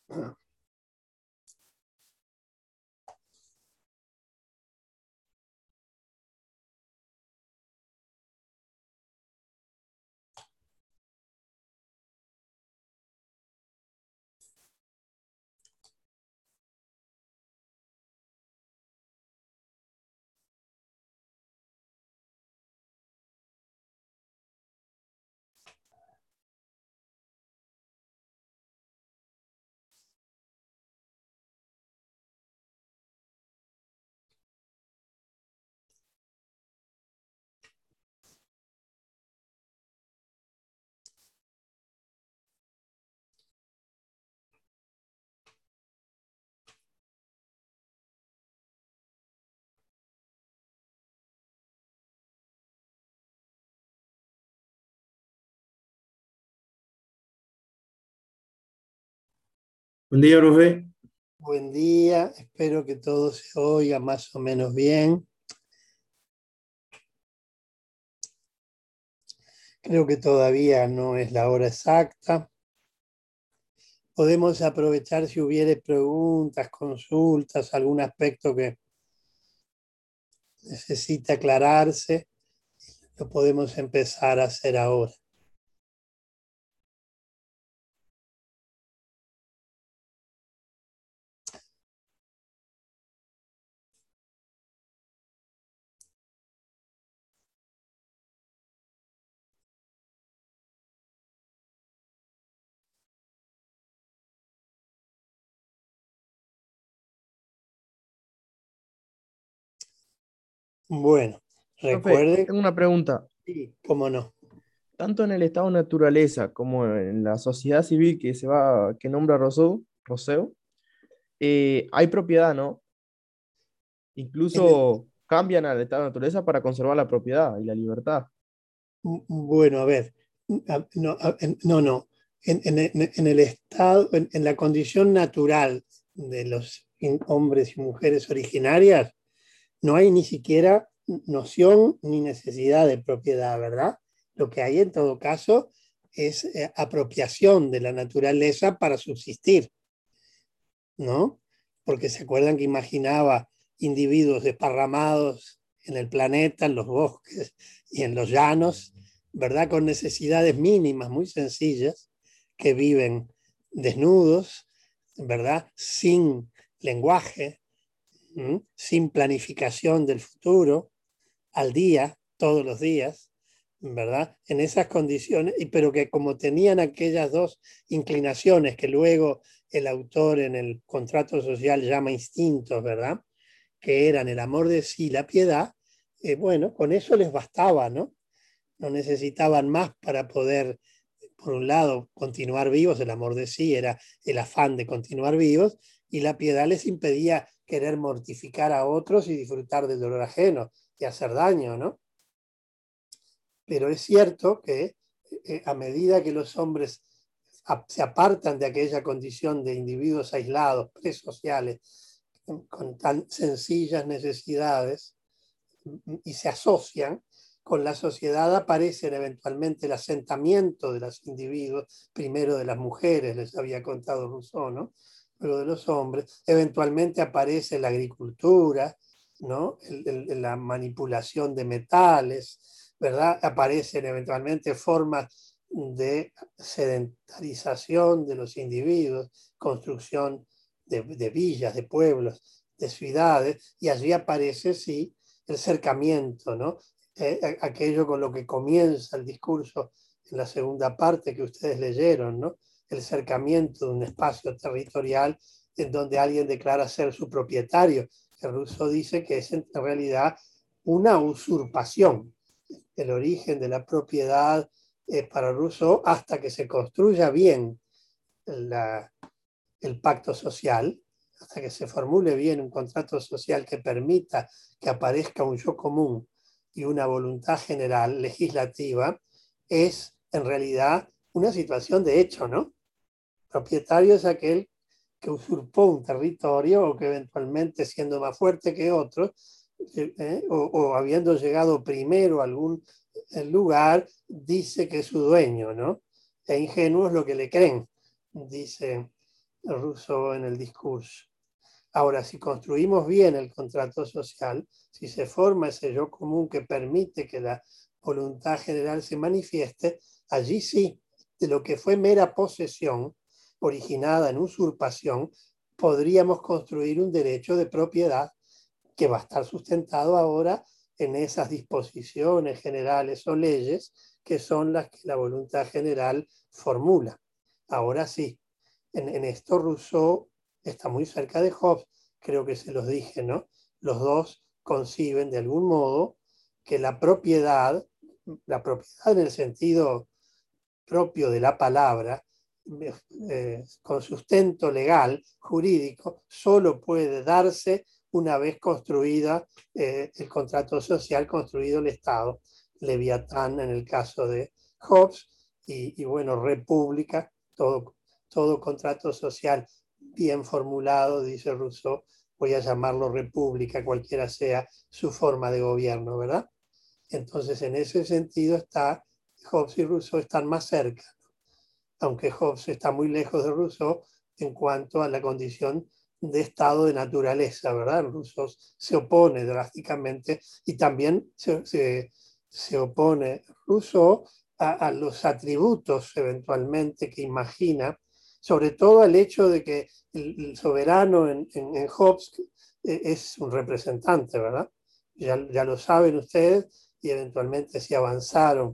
Buen día, profe. Buen día, espero que todo se oiga más o menos bien. Creo que todavía no es la hora exacta. Podemos aprovechar si hubiere preguntas, consultas, algún aspecto que necesite aclararse, lo podemos empezar a hacer ahora. Bueno, Profe, recuerden, tengo una pregunta. sí, cómo no. Tanto en el estado de naturaleza como en la sociedad civil que nombra Rousseau, hay propiedad, ¿no? En el- Incluso cambian al estado de naturaleza para conservar la propiedad y la libertad. Bueno, a ver, no. En el estado, en la condición natural de los hombres y mujeres originarias, no hay ni siquiera noción ni necesidad de propiedad, ¿verdad? Lo que hay en todo caso es apropiación de la naturaleza para subsistir, ¿no? Porque se acuerdan que imaginaba individuos desparramados en el planeta, en los bosques y en los llanos, ¿verdad? Con necesidades mínimas, muy sencillas, que viven desnudos, ¿verdad? Sin lenguaje, sin planificación del futuro, al día, todos los días, ¿verdad? En esas condiciones, pero que como tenían aquellas dos inclinaciones que luego el autor en el contrato social llama instintos, ¿verdad? Que eran el amor de sí y la piedad, bueno, con eso les bastaba, ¿no? No necesitaban más para poder, por un lado, continuar vivos, el amor de sí era el afán de continuar vivos, y la piedad les impedía querer mortificar a otros y disfrutar del dolor ajeno y hacer daño, ¿no? Pero es cierto que a medida que los hombres se apartan de aquella condición de individuos aislados, presociales, con tan sencillas necesidades, y se asocian con la sociedad, aparecen eventualmente el asentamiento de los individuos, primero de las mujeres, les había contado Rousseau, ¿no? Luego de los hombres, eventualmente aparece la agricultura, ¿no? La manipulación de metales, ¿verdad? Aparecen eventualmente formas de sedentarización de los individuos, construcción de villas, de pueblos, de ciudades, y allí aparece, sí, el cercamiento, ¿no? Aquello con lo que comienza el discurso en la segunda parte que ustedes leyeron, ¿no? El cercamiento de un espacio territorial en donde alguien declara ser su propietario, que Rousseau dice que es en realidad una usurpación. El origen de la propiedad para Rousseau, hasta que se construya bien la, el pacto social, hasta que se formule bien un contrato social que permita que aparezca un yo común y una voluntad general legislativa, es en realidad una situación de hecho, ¿no? Propietario es aquel que usurpó un territorio o que eventualmente, siendo más fuerte que otros, o habiendo llegado primero a algún lugar, dice que es su dueño, ¿no? E ingenuos lo que le creen, dice Rousseau en el discurso. Ahora, si construimos bien el contrato social, si se forma ese yo común que permite que la voluntad general se manifieste, allí sí, de lo que fue mera posesión, originada en usurpación, podríamos construir un derecho de propiedad que va a estar sustentado ahora en esas disposiciones generales o leyes que son las que la voluntad general formula. Ahora sí, en esto Rousseau está muy cerca de Hobbes, creo que se los dije, ¿no? Los dos conciben de algún modo que la propiedad en el sentido propio de la palabra, con sustento legal, jurídico, solo puede darse una vez construida el contrato social, construido el Estado. Leviatán en el caso de Hobbes y bueno, república, todo contrato social bien formulado, dice Rousseau, voy a llamarlo república, cualquiera sea su forma de gobierno, ¿verdad? Entonces, en ese sentido está Hobbes y Rousseau están más cerca, aunque Hobbes está muy lejos de Rousseau en cuanto a la condición de estado de naturaleza, ¿verdad? Rousseau se opone drásticamente y también se opone Rousseau a los atributos eventualmente que imagina, sobre todo al hecho de que el soberano en Hobbes es un representante, ¿verdad? Ya lo saben ustedes y eventualmente si avanzaron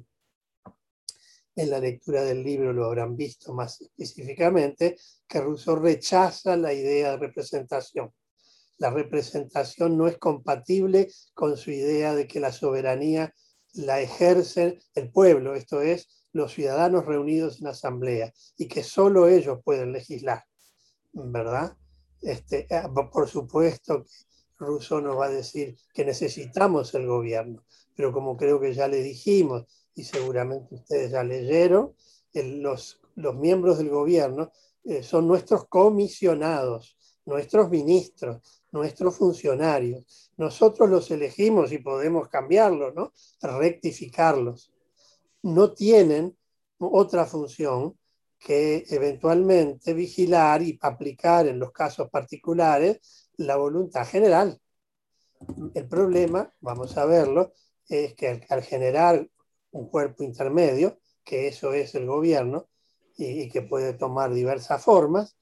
en la lectura del libro lo habrán visto más específicamente, que Rousseau rechaza la idea de representación. La representación no es compatible con su idea de que la soberanía la ejerce el pueblo, esto es, los ciudadanos reunidos en asamblea, y que solo ellos pueden legislar, ¿verdad? Por supuesto que Rousseau nos va a decir que necesitamos el gobierno, pero como creo que ya le dijimos, y seguramente ustedes ya leyeron, los miembros del gobierno son nuestros comisionados, nuestros ministros, nuestros funcionarios. Nosotros los elegimos y podemos cambiarlos, ¿no? Rectificarlos. No tienen otra función que eventualmente vigilar y aplicar en los casos particulares la voluntad general. El problema, vamos a verlo, es que al generar un cuerpo intermedio, que eso es el gobierno, y que puede tomar diversas formas,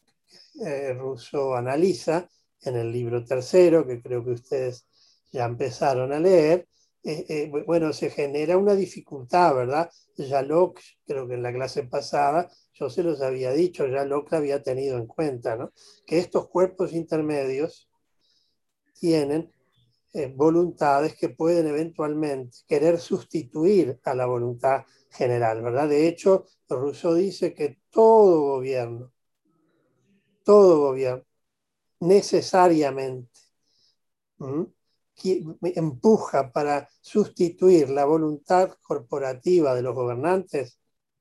Rousseau analiza en el libro tercero, que creo que ustedes ya empezaron a leer, bueno, se genera una dificultad, ¿verdad? Ya Locke, creo que en la clase pasada, yo se los había dicho, ya Locke había tenido en cuenta, ¿no? Que estos cuerpos intermedios tienen voluntades que pueden eventualmente querer sustituir a la voluntad general, ¿verdad? De hecho, Rousseau dice que todo gobierno, necesariamente, que empuja para sustituir la voluntad corporativa de los gobernantes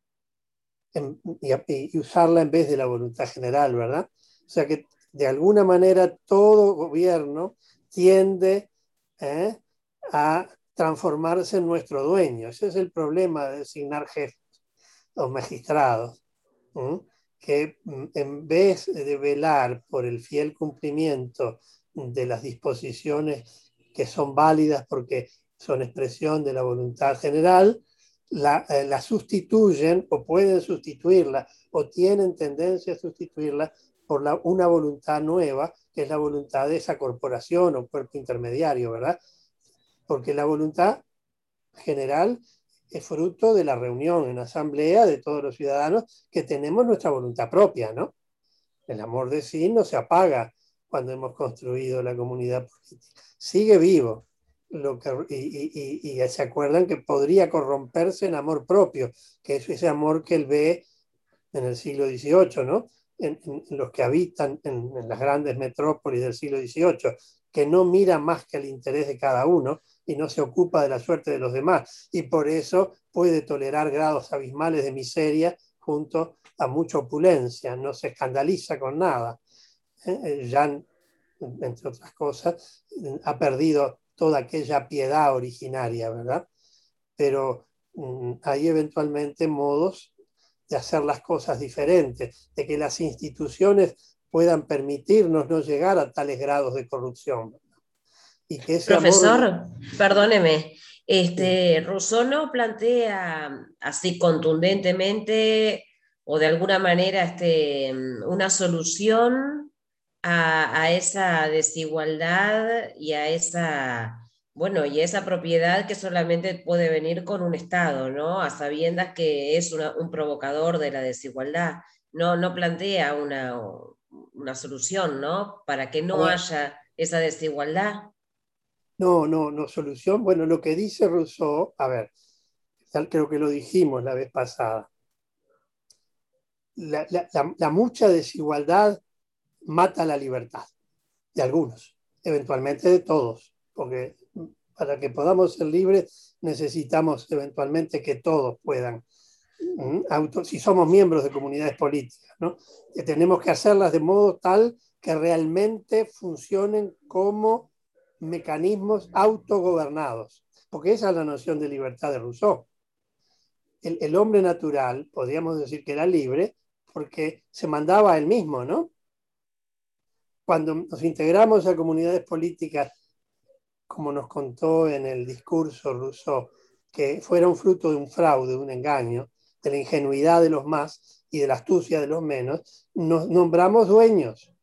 y usarla en vez de la voluntad general, ¿verdad? O sea que de alguna manera todo gobierno tiende a transformarse en nuestro dueño. Ese es el problema de designar jefes o magistrados, que en vez de velar por el fiel cumplimiento de las disposiciones que son válidas porque son expresión de la voluntad general, la sustituyen o pueden sustituirla o tienen tendencia a sustituirla por una voluntad nueva, que es la voluntad de esa corporación o cuerpo intermediario, ¿verdad? Porque la voluntad general es fruto de la reunión en asamblea de todos los ciudadanos que tenemos nuestra voluntad propia, ¿no? El amor de sí no se apaga cuando hemos construido la comunidad política. Sigue vivo. Y se acuerdan que podría corromperse en amor propio, que es ese amor que él ve en el siglo XVIII, ¿no? En los que habitan en las grandes metrópolis del siglo XVIII, que no mira más que el interés de cada uno y no se ocupa de la suerte de los demás. Y por eso puede tolerar grados abismales de miseria junto a mucha opulencia, no se escandaliza con nada. Jean, entre otras cosas, ha perdido toda aquella piedad originaria, ¿verdad? Pero hay eventualmente modos de hacer las cosas diferentes, de que las instituciones puedan permitirnos no llegar a tales grados de corrupción. Y que ese Profesor, perdóneme, Sí. Rousseau no plantea así contundentemente o de alguna manera una solución a esa desigualdad y a esa, bueno, y a esa propiedad que solamente puede venir con un Estado, ¿no? A sabiendas que es un provocador de la desigualdad. No, no plantea una solución, ¿no? Para que no Ver, haya esa desigualdad. no, solución. Bueno, lo que dice Rousseau, a ver, creo que lo dijimos la vez pasada, la mucha desigualdad mata la libertad de algunos, eventualmente de todos, porque para que podamos ser libres necesitamos eventualmente que todos puedan, si somos miembros de comunidades políticas, ¿no? Que tenemos que hacerlas de modo tal que realmente funcionen como mecanismos autogobernados, porque esa es la noción de libertad de Rousseau. El hombre natural, podríamos decir que era libre, porque se mandaba a él mismo, ¿no? Cuando nos integramos a comunidades políticas, como nos contó en el discurso Rousseau, que fueron fruto de un fraude, de un engaño, de la ingenuidad de los más y de la astucia de los menos, nos nombramos dueños.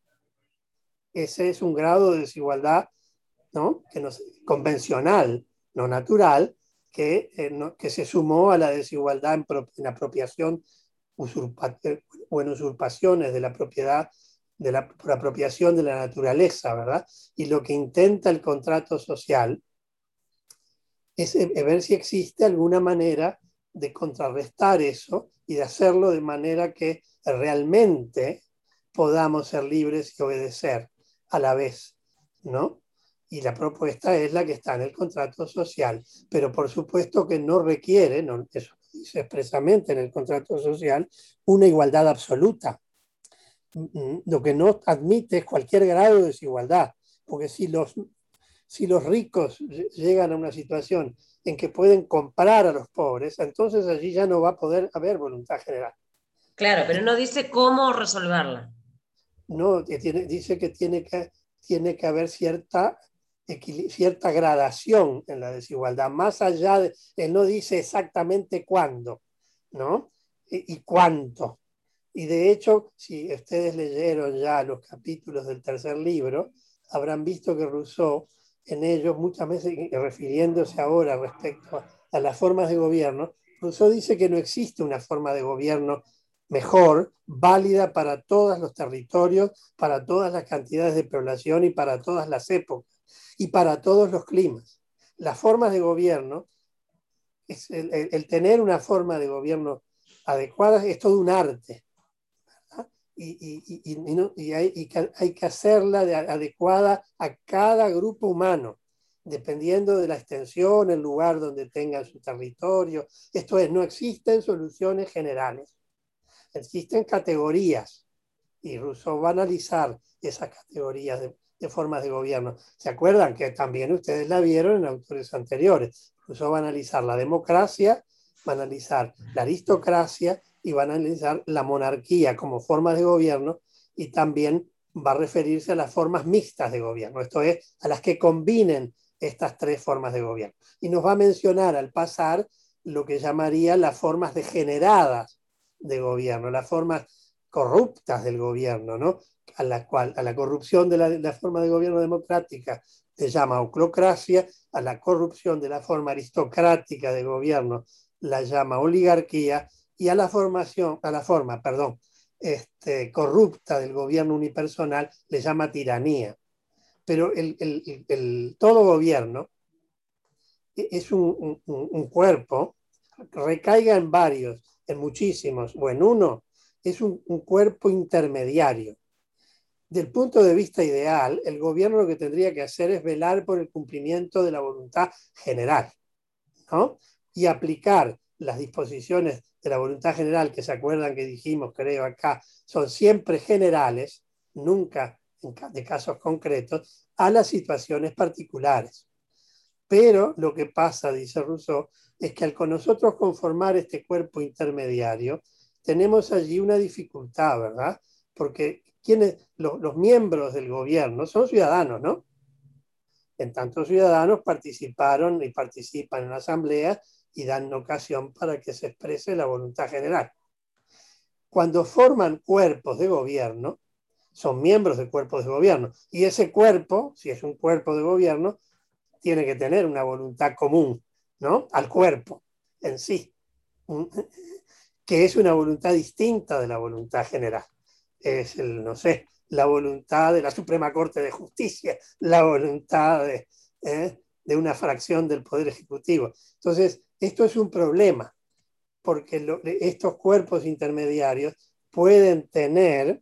Ese es un grado de desigualdad, ¿no? Convencional, no natural, que se sumó a la desigualdad en apropiación o en usurpaciones de la propiedad, por apropiación de la naturaleza, ¿verdad? Y lo que intenta el contrato social es ver si existe alguna manera de contrarrestar eso y de hacerlo de manera que realmente podamos ser libres y obedecer a la vez, ¿no? Y la propuesta es la que está en el contrato social, pero por supuesto que no requiere, no, eso dice expresamente en el contrato social, una igualdad absoluta. Lo que no admite es cualquier grado de desigualdad, porque si los ricos llegan a una situación en que pueden comprar a los pobres, entonces allí ya no va a poder haber voluntad general. Claro, pero no dice cómo resolverla. No, dice que tiene que haber cierta gradación en la desigualdad, más allá de, él no dice exactamente cuándo, ¿no? Y cuánto. Y de hecho, si ustedes leyeron ya los capítulos del tercer libro, habrán visto que Rousseau en ellos, muchas veces refiriéndose ahora respecto a las formas de gobierno, Rousseau dice que no existe una forma de gobierno mejor, válida para todos los territorios, para todas las cantidades de población y para todas las épocas y para todos los climas. Las formas de gobierno, el tener una forma de gobierno adecuada es todo un arte. Hay que hacerla adecuada a cada grupo humano, dependiendo de la extensión, el lugar donde tengan su territorio. Esto es, no existen soluciones generales, existen categorías, y Rousseau va a analizar esas categorías de formas de gobierno. ¿Se acuerdan que también ustedes la vieron en autores anteriores? Rousseau va a analizar la democracia, va a analizar la aristocracia y va a analizar la monarquía como forma de gobierno, y también va a referirse a las formas mixtas de gobierno, esto es, a las que combinen estas tres formas de gobierno. Y nos va a mencionar al pasar lo que llamaría las formas degeneradas de gobierno, las formas corruptas del gobierno, ¿no? A la corrupción de la forma de gobierno democrática se llama oclocracia, a la corrupción de la forma aristocrática de gobierno la llama oligarquía, y a la forma corrupta del gobierno unipersonal le llama tiranía. Pero todo gobierno es un cuerpo, recaiga en varios, en muchísimos, o en uno, es un cuerpo intermediario. Del punto de vista ideal, el gobierno lo que tendría que hacer es velar por el cumplimiento de la voluntad general, ¿no? Y aplicar las disposiciones de la voluntad general, que se acuerdan que dijimos, creo acá, son siempre generales, nunca de casos concretos, a las situaciones particulares. Pero lo que pasa, dice Rousseau, es que al con nosotros conformar este cuerpo intermediario, tenemos allí una dificultad, ¿verdad? Porque los miembros del gobierno son ciudadanos, ¿no? En tanto, ciudadanos participaron y participan en la asamblea y dan ocasión para que se exprese la voluntad general. Cuando forman cuerpos de gobierno, son miembros de cuerpos de gobierno. Y ese cuerpo, si es un cuerpo de gobierno, tiene que tener una voluntad común, ¿no? Al cuerpo en sí, que es una voluntad distinta de la voluntad general. Es, no sé, la voluntad de la Suprema Corte de Justicia, la voluntad de una fracción del Poder Ejecutivo. Entonces, esto es un problema, porque estos cuerpos intermediarios pueden tener,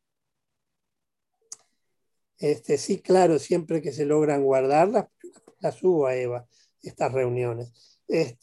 sí, claro, siempre que se logran guardarlas, las subo a Eva, estas reuniones.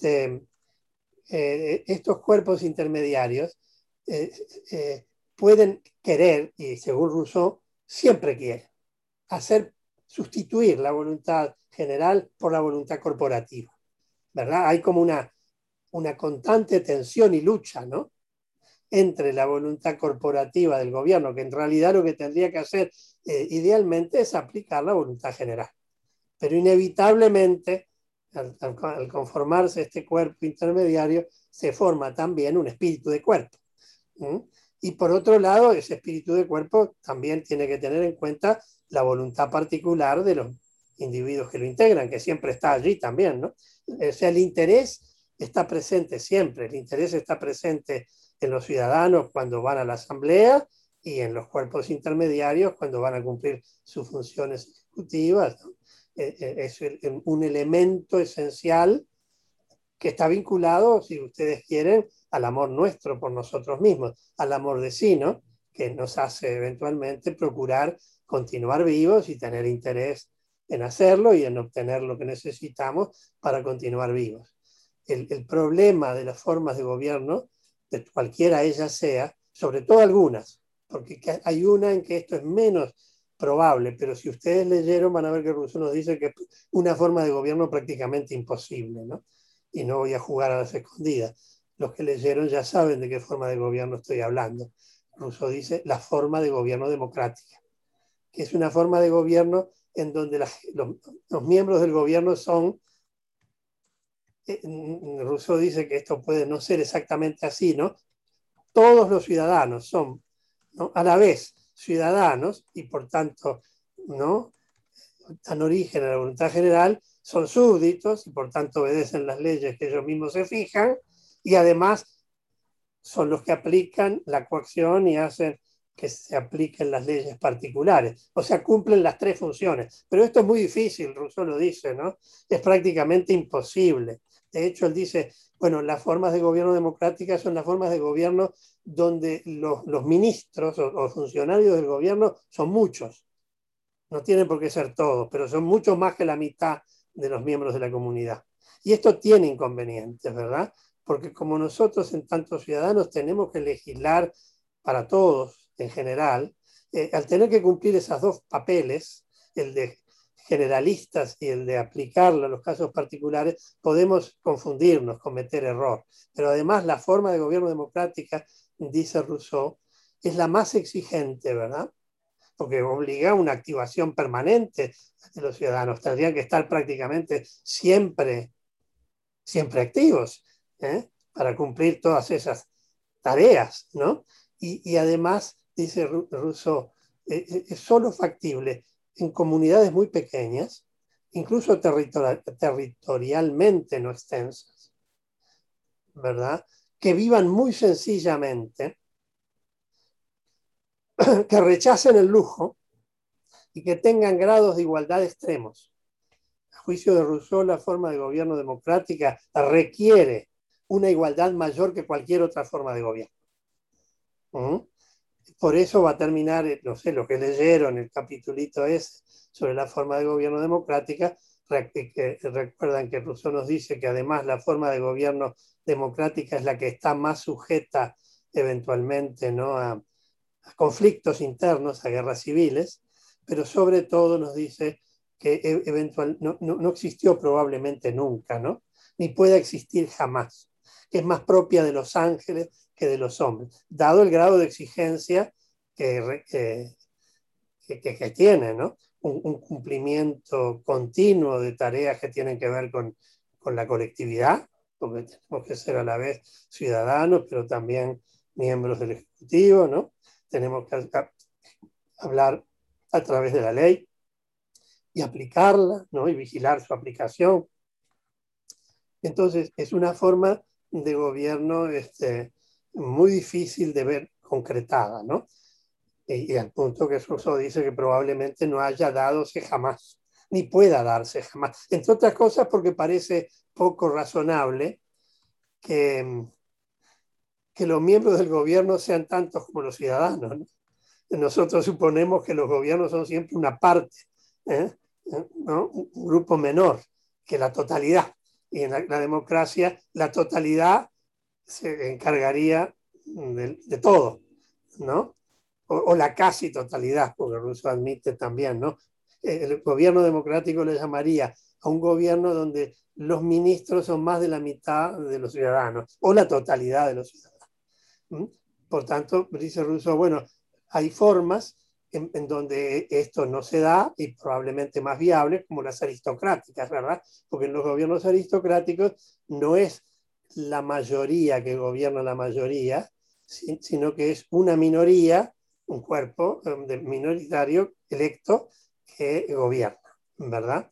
Estos cuerpos intermediarios pueden querer, y según Rousseau, siempre quieren, sustituir la voluntad general por la voluntad corporativa, ¿verdad? Hay como una constante tensión y lucha, ¿no?, entre la voluntad corporativa del gobierno, que en realidad lo que tendría que hacer idealmente es aplicar la voluntad general. Pero inevitablemente, al conformarse este cuerpo intermediario, se forma también un espíritu de cuerpo. Y por otro lado, ese espíritu de cuerpo también tiene que tener en cuenta la voluntad particular de los individuos que lo integran, que siempre está allí también, ¿no? O sea, el interés está presente siempre, el interés está presente en los ciudadanos cuando van a la asamblea y en los cuerpos intermediarios cuando van a cumplir sus funciones ejecutivas, ¿no? Es un elemento esencial que está vinculado, si ustedes quieren, al amor nuestro por nosotros mismos, al amor de sí, ¿no?, que nos hace eventualmente procurar continuar vivos y tener interés en hacerlo y en obtener lo que necesitamos para continuar vivos. El problema de las formas de gobierno, de cualquiera ella sea, sobre todo algunas, porque hay una en que esto es menos probable, pero si ustedes leyeron van a ver que Rousseau nos dice que es una forma de gobierno prácticamente imposible, ¿no? Y no voy a jugar a las escondidas. Los que leyeron ya saben de qué forma de gobierno estoy hablando. Rousseau dice la forma de gobierno democrática, que es una forma de gobierno en donde los miembros del gobierno son, Rousseau dice que esto puede no ser exactamente así, ¿no? Todos los ciudadanos son, ¿no?, a la vez ciudadanos y por tanto, ¿no?, dan origen a la voluntad general, son súbditos y por tanto obedecen las leyes que ellos mismos se fijan, y además son los que aplican la coacción y hacen que se apliquen las leyes particulares. O sea, cumplen las tres funciones. Pero esto es muy difícil, Rousseau lo dice, ¿no? Es prácticamente imposible. De hecho, él dice, bueno, las formas de gobierno democráticas son las formas de gobierno donde los ministros o funcionarios del gobierno son muchos. No tienen por qué ser todos, pero son mucho más que la mitad de los miembros de la comunidad. Y esto tiene inconvenientes, ¿verdad? Porque como nosotros en tantos ciudadanos tenemos que legislar para todos en general, al tener que cumplir esos dos papeles, el de generalistas y el de aplicarlo a los casos particulares, podemos confundirnos, cometer error. Pero además la forma de gobierno democrática, dice Rousseau, es la más exigente, ¿verdad? Porque obliga a una activación permanente de los ciudadanos. Tendrían que estar prácticamente siempre activos, para cumplir todas esas tareas, ¿no? Y además, dice Rousseau, es solo factible en comunidades muy pequeñas, incluso territorialmente no extensas, ¿verdad?, que vivan muy sencillamente, que rechacen el lujo y que tengan grados de igualdad extremos. A juicio de Rousseau, la forma de gobierno democrática requiere una igualdad mayor que cualquier otra forma de gobierno. Por eso va a terminar, no sé, lo que leyeron, el capitulito ese sobre la forma de gobierno democrática, recuerdan que Rousseau nos dice que además la forma de gobierno democrática es la que está más sujeta eventualmente, ¿no?, a conflictos internos, a guerras civiles, pero sobre todo nos dice que no existió probablemente nunca, ¿no?, ni puede existir jamás, que es más propia de los ángeles que de los hombres, dado el grado de exigencia que tiene, ¿no? Un cumplimiento continuo de tareas que tienen que ver con la colectividad, porque tenemos que ser a la vez ciudadanos, pero también miembros del Ejecutivo, ¿no? Tenemos que hablar a través de la ley y aplicarla, ¿no? Y vigilar su aplicación. Entonces, es una forma de gobierno muy difícil de ver concretada, ¿no? Y al punto que Rousseau dice que probablemente no haya dadose jamás, ni pueda darse jamás. Entre otras cosas porque parece poco razonable que los miembros del gobierno sean tantos como los ciudadanos, ¿no? Nosotros suponemos que los gobiernos son siempre una parte, ¿no? Un grupo menor que la totalidad. Y en la democracia, la totalidad se encargaría de todo, ¿no? O la casi totalidad, porque Rousseau admite también, ¿no? El gobierno democrático le llamaría a un gobierno donde los ministros son más de la mitad de los ciudadanos, o la totalidad de los ciudadanos. Por tanto, dice Rousseau, bueno, hay formas en donde esto no se da y probablemente más viables, como las aristocráticas, ¿verdad? Porque en los gobiernos aristocráticos no es la mayoría que gobierna la mayoría, sino que es una minoría, un cuerpo minoritario electo que gobierna, ¿verdad?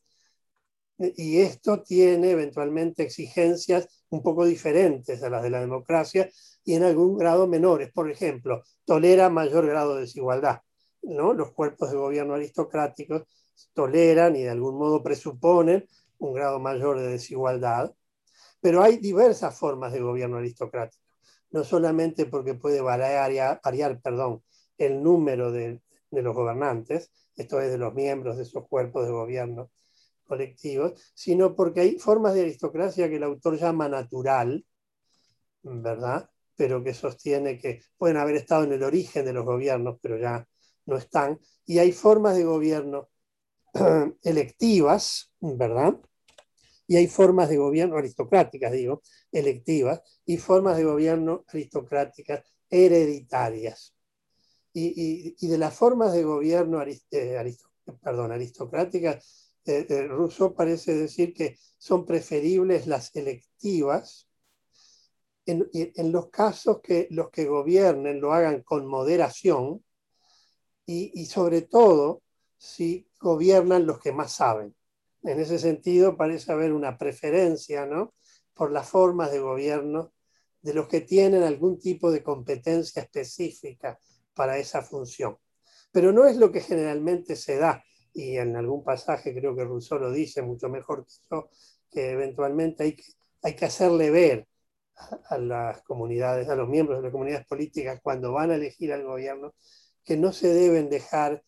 Y esto tiene eventualmente exigencias un poco diferentes a las de la democracia y en algún grado menores. Por ejemplo, tolera mayor grado de desigualdad, ¿no? Los cuerpos de gobierno aristocráticos toleran y de algún modo presuponen un grado mayor de desigualdad, pero hay diversas formas de gobierno aristocrático, no solamente porque puede variar el número de los gobernantes, esto es de los miembros de esos cuerpos de gobierno colectivos, sino porque hay formas de aristocracia que el autor llama natural, ¿verdad? Pero que sostiene que pueden haber estado en el origen de los gobiernos, pero ya no están. Y hay formas de gobierno electivas, ¿verdad? Y hay formas de gobierno aristocráticas, digo, electivas, y formas de gobierno aristocráticas hereditarias. Y de las formas de gobierno aristocráticas, Rousseau parece decir que son preferibles las electivas en los casos que los que gobiernen lo hagan con moderación y sobre todo si gobiernan los que más saben. En ese sentido parece haber una preferencia, ¿no?, por las formas de gobierno de los que tienen algún tipo de competencia específica para esa función. Pero no es lo que generalmente se da, y en algún pasaje creo que Rousseau lo dice mucho mejor que yo, que eventualmente hay que hacerle ver a las comunidades, a los miembros de las comunidades políticas cuando van a elegir al gobierno, que no se deben dejar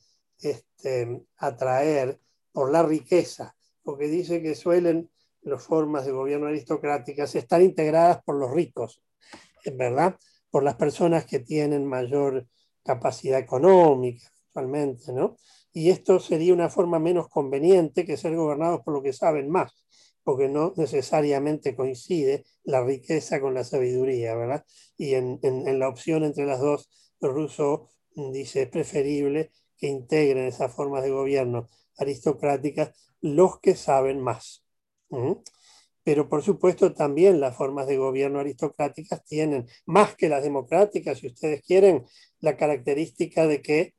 atraer por la riqueza, porque dice que suelen las formas de gobierno aristocráticas estar integradas por los ricos, ¿verdad? Por las personas que tienen mayor capacidad económica, actualmente, ¿no? Y esto sería una forma menos conveniente que ser gobernados por lo que saben más, porque no necesariamente coincide la riqueza con la sabiduría, ¿verdad? Y en la opción entre las dos, Rousseau dice es preferible que integren esas formas de gobierno aristocráticas los que saben más. Pero por supuesto también las formas de gobierno aristocráticas tienen, más que las democráticas, si ustedes quieren, la característica de que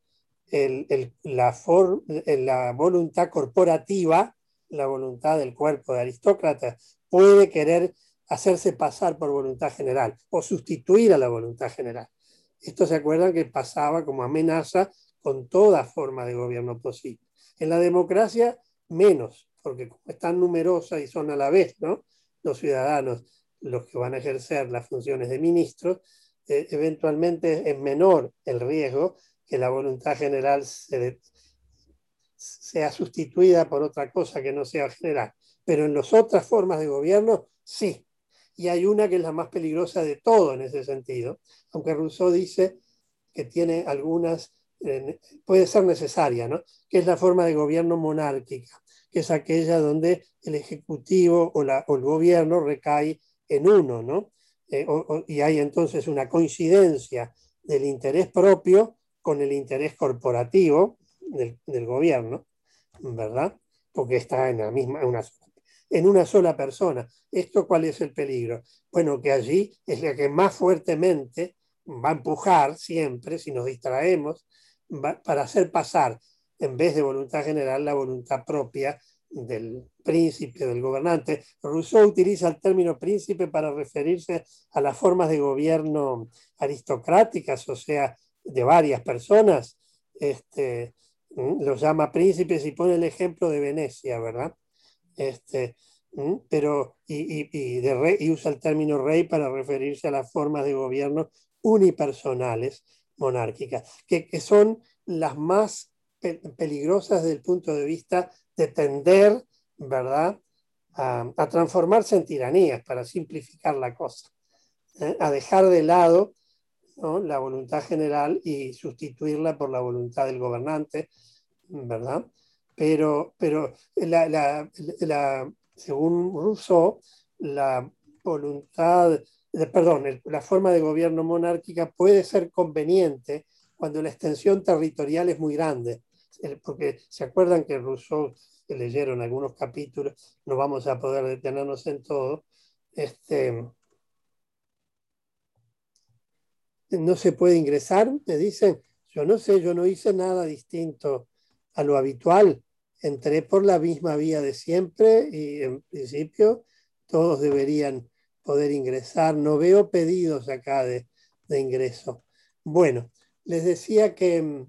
la voluntad corporativa, la voluntad del cuerpo de aristócratas, puede querer hacerse pasar por voluntad general o sustituir a la voluntad general. Esto se acuerdan que pasaba como amenaza con toda forma de gobierno posible. En la democracia, menos, porque como es tan numerosa y son a la vez, ¿no?, los ciudadanos los que van a ejercer las funciones de ministros, eventualmente es menor el riesgo que la voluntad general sea sustituida por otra cosa que no sea general. Pero en las otras formas de gobierno, sí. Y hay una que es la más peligrosa de todo en ese sentido, aunque Rousseau dice que tiene algunas, puede ser necesaria, ¿no?, que es la forma de gobierno monárquica, que es aquella donde el ejecutivo o el gobierno recae en uno, ¿no? y hay entonces una coincidencia del interés propio con el interés corporativo del gobierno, ¿verdad? Porque está en la misma, en una sola persona. ¿Esto cuál es el peligro? Bueno, que allí es la que más fuertemente va a empujar siempre, si nos distraemos, para hacer pasar, en vez de voluntad general, la voluntad propia del príncipe, del gobernante. Rousseau utiliza el término príncipe para referirse a las formas de gobierno aristocráticas, o sea, de varias personas. Los llama príncipes y pone el ejemplo de Venecia, ¿verdad? Pero, y usa el término rey para referirse a las formas de gobierno unipersonales monárquicas, que son las más peligrosas desde el punto de vista de tender, ¿verdad?, a transformarse en tiranías, para simplificar la cosa, a dejar de lado, ¿no?, la voluntad general y sustituirla por la voluntad del gobernante, ¿verdad? Pero según Rousseau, la voluntad, perdón, la forma de gobierno monárquica puede ser conveniente cuando la extensión territorial es muy grande. Porque se acuerdan que Rousseau, que leyeron algunos capítulos, no vamos a poder detenernos en todo, no se puede ingresar, me dicen. Yo no sé, yo no hice nada distinto a lo habitual. Entré por la misma vía de siempre y en principio todos deberían poder ingresar. No veo pedidos acá de ingreso. Bueno, les decía que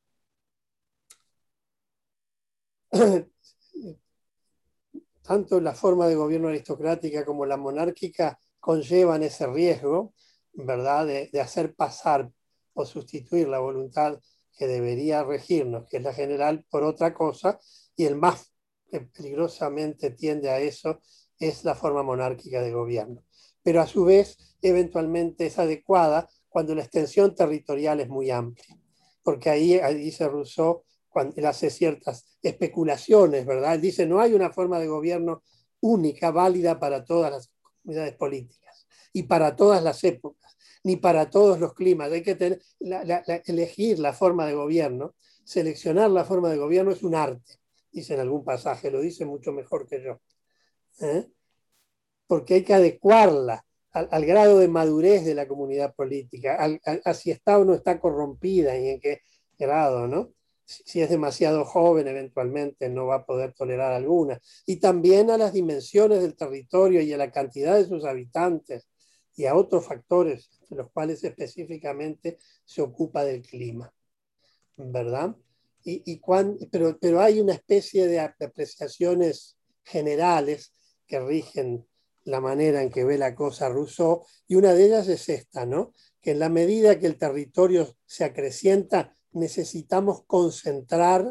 tanto la forma de gobierno aristocrática como la monárquica conllevan ese riesgo, ¿verdad?, de hacer pasar o sustituir la voluntad que debería regirnos, que es la general, por otra cosa, y el más que peligrosamente tiende a eso es la forma monárquica de gobierno. Pero a su vez, eventualmente es adecuada cuando la extensión territorial es muy amplia, porque ahí dice Rousseau, cuando él hace ciertas especulaciones, ¿verdad? Él dice, no hay una forma de gobierno única, válida para todas las comunidades políticas y para todas las épocas, ni para todos los climas. Hay que elegir la forma de gobierno, seleccionar la forma de gobierno es un arte, dice en algún pasaje, lo dice mucho mejor que yo. Porque hay que adecuarla al grado de madurez de la comunidad política, a si está o no está corrompida y en qué grado, ¿no? Si es demasiado joven, eventualmente no va a poder tolerar alguna. Y también a las dimensiones del territorio y a la cantidad de sus habitantes y a otros factores de los cuales específicamente se ocupa del clima, ¿verdad? Pero hay una especie de apreciaciones generales que rigen la manera en que ve la cosa Rousseau, y una de ellas es esta, ¿no? Que en la medida que el territorio se acrecienta, necesitamos concentrar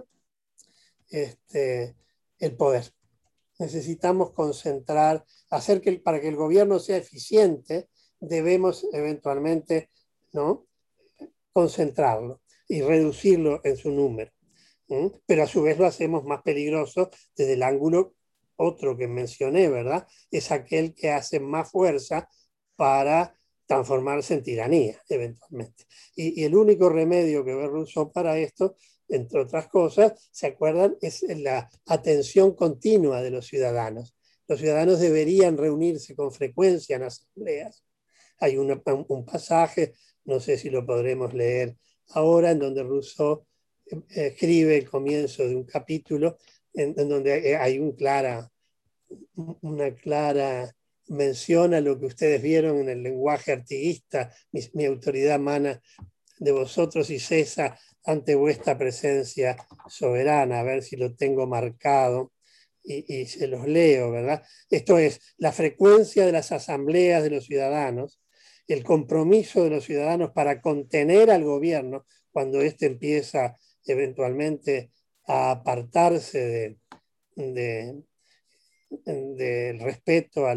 el poder. Necesitamos concentrar, para que el gobierno sea eficiente, debemos eventualmente, ¿no?, concentrarlo y reducirlo en su número. Pero a su vez lo hacemos más peligroso desde el ángulo otro que mencioné, ¿verdad? Es aquel que hace más fuerza para transformarse en tiranía, eventualmente. Y el único remedio que ve Rousseau para esto, entre otras cosas, ¿se acuerdan?, es la atención continua de los ciudadanos. Los ciudadanos deberían reunirse con frecuencia en asambleas. Hay un pasaje, no sé si lo podremos leer ahora, en donde Rousseau escribe el comienzo de un capítulo en donde hay una clara mención a lo que ustedes vieron en el lenguaje artiguista, mi autoridad mana de vosotros y cesa ante vuestra presencia soberana. A ver si lo tengo marcado y se los leo, ¿verdad? Esto es la frecuencia de las asambleas de los ciudadanos, el compromiso de los ciudadanos para contener al gobierno cuando éste empieza eventualmente a apartarse del respeto a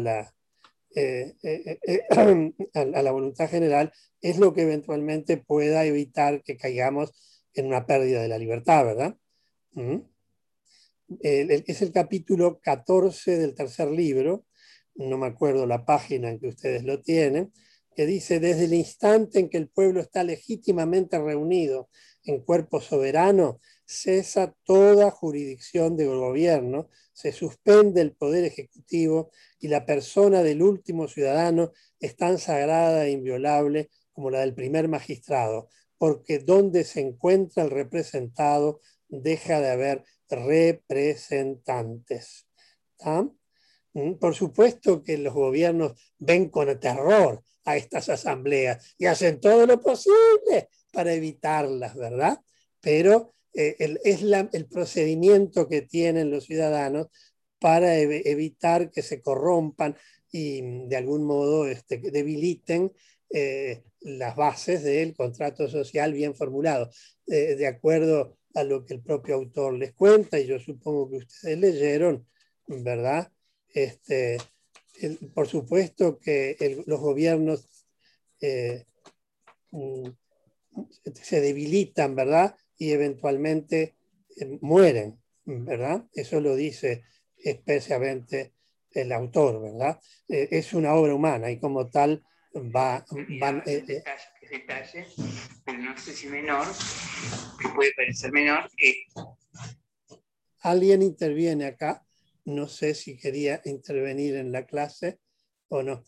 la voluntad general, es lo que eventualmente pueda evitar que caigamos en una pérdida de la libertad, ¿verdad? Es el capítulo 14 del tercer libro, no me acuerdo la página en que ustedes lo tienen, que dice: desde el instante en que el pueblo está legítimamente reunido en cuerpo soberano, cesa toda jurisdicción del gobierno, se suspende el poder ejecutivo y la persona del último ciudadano es tan sagrada e inviolable como la del primer magistrado, porque donde se encuentra el representado deja de haber representantes. ¿Ah? Por supuesto que los gobiernos ven con terror a estas asambleas y hacen todo lo posible para evitarlas, ¿verdad? Pero es el procedimiento que tienen los ciudadanos para evitar que se corrompan y de algún modo debiliten las bases del contrato social bien formulado. De acuerdo a lo que el propio autor les cuenta, y yo supongo que ustedes leyeron, ¿verdad? Por supuesto que los gobiernos se debilitan, ¿verdad? Y eventualmente mueren, ¿verdad? Eso lo dice especialmente el autor, ¿verdad? Es una obra humana y como tal va... detalle, pero no sé si menor, que puede parecer menor, que... Alguien interviene acá, no sé si quería intervenir en la clase o no.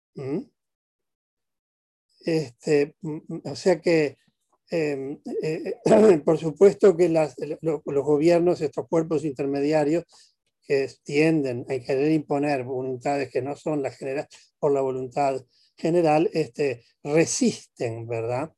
O sea que, por supuesto que los gobiernos, estos cuerpos intermediarios, que tienden a querer imponer voluntades que no son las generadas por la voluntad general, resisten, ¿verdad?,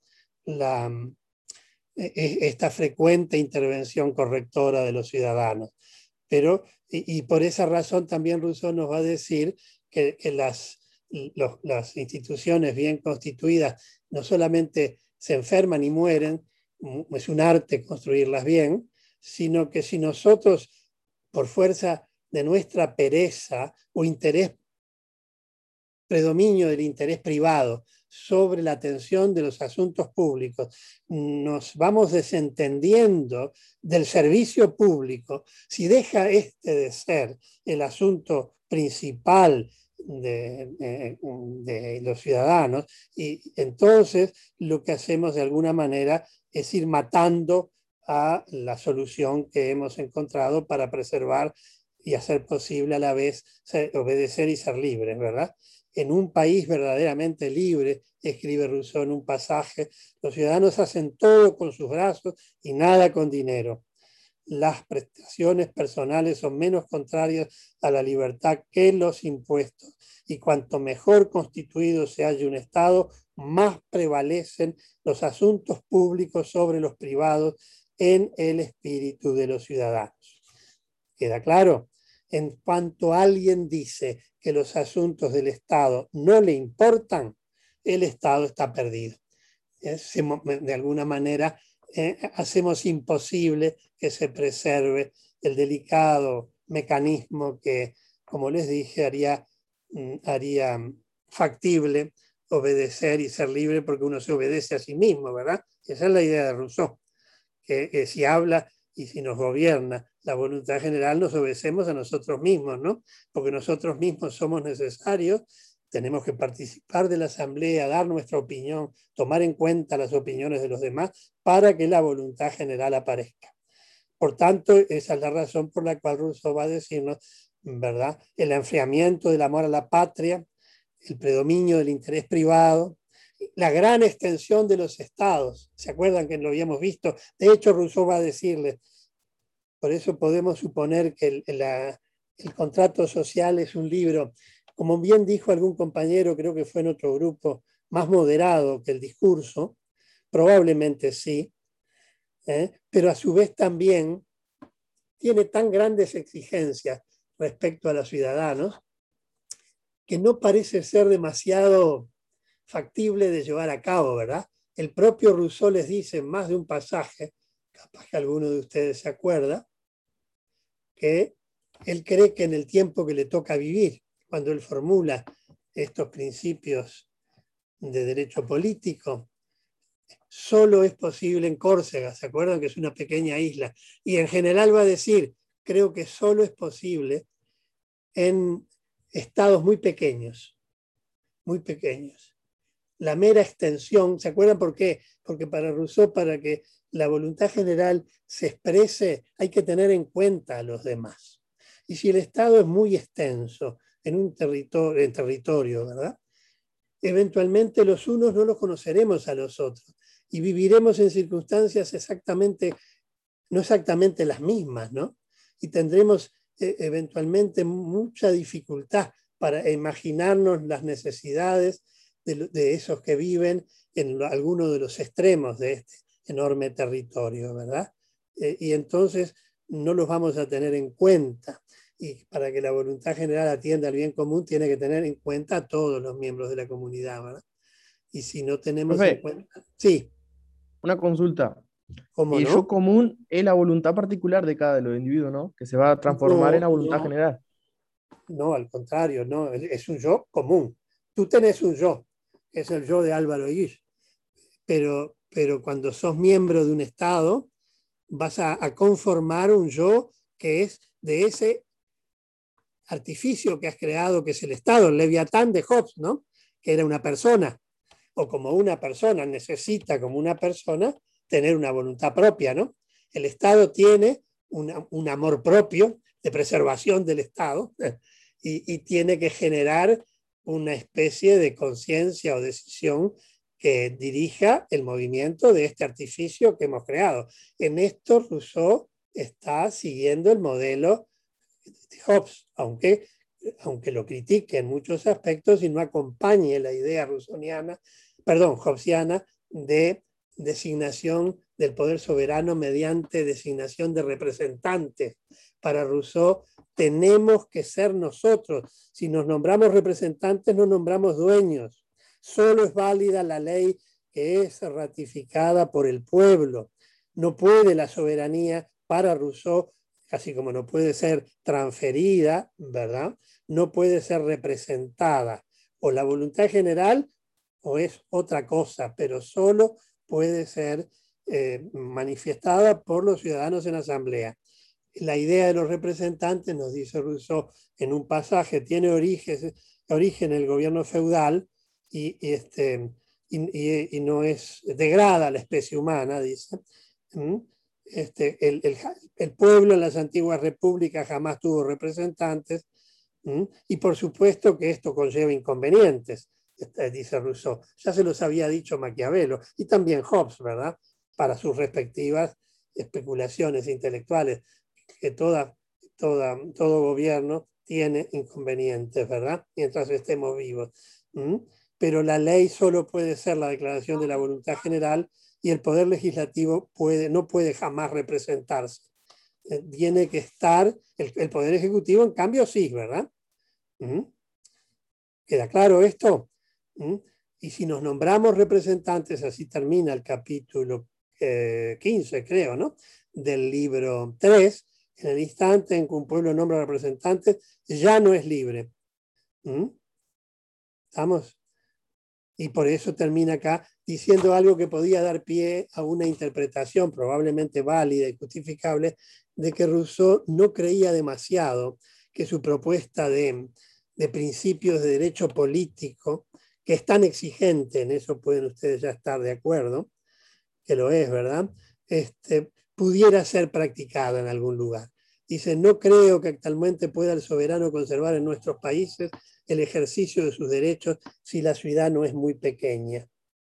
esta frecuente intervención correctora de los ciudadanos. Pero, y por esa razón también Rousseau nos va a decir que las instituciones bien constituidas no solamente se enferman y mueren, es un arte construirlas bien, sino que si nosotros, por fuerza de nuestra pereza o predominio del interés privado sobre la atención de los asuntos públicos, nos vamos desentendiendo del servicio público, si deja de ser el asunto principal de los ciudadanos, y entonces lo que hacemos de alguna manera es ir matando a la solución que hemos encontrado para preservar y hacer posible a la vez obedecer y ser libres, ¿verdad? En un país verdaderamente libre, escribe Rousseau en un pasaje, los ciudadanos hacen todo con sus brazos y nada con dinero. Las prestaciones personales son menos contrarias a la libertad que los impuestos, y cuanto mejor constituido se halla un Estado, más prevalecen los asuntos públicos sobre los privados en el espíritu de los ciudadanos. ¿Queda claro? En cuanto alguien dice que los asuntos del Estado no le importan, el Estado está perdido. De alguna manera hacemos imposible que se preserve el delicado mecanismo que, como les dije, haría factible obedecer y ser libre, porque uno se obedece a sí mismo, ¿verdad? Esa es la idea de Rousseau, que si habla y si nos gobierna la voluntad general, nos obedecemos a nosotros mismos, ¿no? Porque nosotros mismos somos necesarios, tenemos que participar de la asamblea, dar nuestra opinión, tomar en cuenta las opiniones de los demás para que la voluntad general aparezca. Por tanto, esa es la razón por la cual Rousseau va a decirnos, ¿verdad?, el enfriamiento del amor a la patria, el predominio del interés privado, la gran extensión de los estados. ¿Se acuerdan que lo habíamos visto? De hecho, Rousseau va a decirles, por eso podemos suponer que el contrato social es un libro, como bien dijo algún compañero, creo que fue en otro grupo, más moderado que el discurso, probablemente sí, pero a su vez también tiene tan grandes exigencias respecto a los ciudadanos que no parece ser demasiado factible de llevar a cabo, ¿verdad? El propio Rousseau les dice en más de un pasaje, capaz que alguno de ustedes se acuerda, que él cree que en el tiempo que le toca vivir, cuando él formula estos principios de derecho político, solo es posible en Córcega, ¿se acuerdan que es una pequeña isla? Y en general va a decir, creo que solo es posible en estados muy pequeños, muy pequeños. La mera extensión, ¿se acuerdan por qué? Porque para Rousseau, para que la voluntad general se exprese, hay que tener en cuenta a los demás. Y si el Estado es muy extenso en un territorio, ¿verdad? Eventualmente los unos no los conoceremos a los otros y viviremos en circunstancias no exactamente las mismas, ¿no? Y tendremos eventualmente mucha dificultad para imaginarnos las necesidades de esos que viven en alguno de los extremos de este enorme territorio, ¿verdad? Y entonces no los vamos a tener en cuenta. Y para que la voluntad general atienda al bien común, tiene que tener en cuenta a todos los miembros de la comunidad, ¿verdad? Y si no tenemos en Profe, cuenta... Sí, una consulta. ¿cómo El yo no? común es la voluntad particular de cada de los individuos, ¿no? Que se va a transformar en No, la voluntad no, general. no, al contrario, no, es un yo común. Tú tenés un yo, es el yo de Álvaro Guix, pero cuando sos miembro de un Estado, vas a conformar un yo que es de ese artificio que has creado, que es el Estado, el Leviatán de Hobbes, ¿no? Que era una persona, o como una persona necesita, como una persona, tener una voluntad propia, ¿no? El Estado tiene un amor propio de preservación del Estado y tiene que generar una especie de conciencia o decisión que dirija el movimiento de este artificio que hemos creado. En esto Rousseau está siguiendo el modelo de Hobbes, aunque lo critique en muchos aspectos y no acompañe la idea hobbesiana de designación del poder soberano mediante designación de representantes. Para Rousseau, tenemos que ser nosotros. Si nos nombramos representantes, no nombramos dueños. Solo es válida la ley que es ratificada por el pueblo. No puede la soberanía, para Rousseau, así como no puede ser transferida, ¿verdad? No puede ser representada. O la voluntad general o es otra cosa, pero solo puede ser manifestada por los ciudadanos en asamblea. La idea de los representantes, nos dice Rousseau en un pasaje, tiene origen en el gobierno feudal y no es, degrada a la especie humana, dice. El pueblo en las antiguas repúblicas jamás tuvo representantes y por supuesto que esto conlleva inconvenientes, dice Rousseau. Ya se los había dicho Maquiavelo y también Hobbes, ¿verdad? Para sus respectivas especulaciones intelectuales, que todo gobierno tiene inconvenientes, ¿verdad? Mientras estemos vivos. Pero la ley solo puede ser la declaración de la voluntad general y el poder legislativo no puede jamás representarse. Tiene que estar, el poder ejecutivo en cambio sí, ¿verdad? ¿Queda claro esto? Y si nos nombramos representantes, así termina el capítulo 15, creo, ¿no? Del libro 3, en el instante en que un pueblo nombra representantes, ya no es libre. ¿Estamos? Y por eso termina acá diciendo algo que podía dar pie a una interpretación probablemente válida y justificable de que Rousseau no creía demasiado que su propuesta de principios de derecho político, que es tan exigente, en eso pueden ustedes ya estar de acuerdo, que lo es, ¿verdad? Pudiera ser practicada en algún lugar. Dice, no creo que actualmente pueda el soberano conservar en nuestros países el ejercicio de sus derechos si la ciudad no es muy pequeña.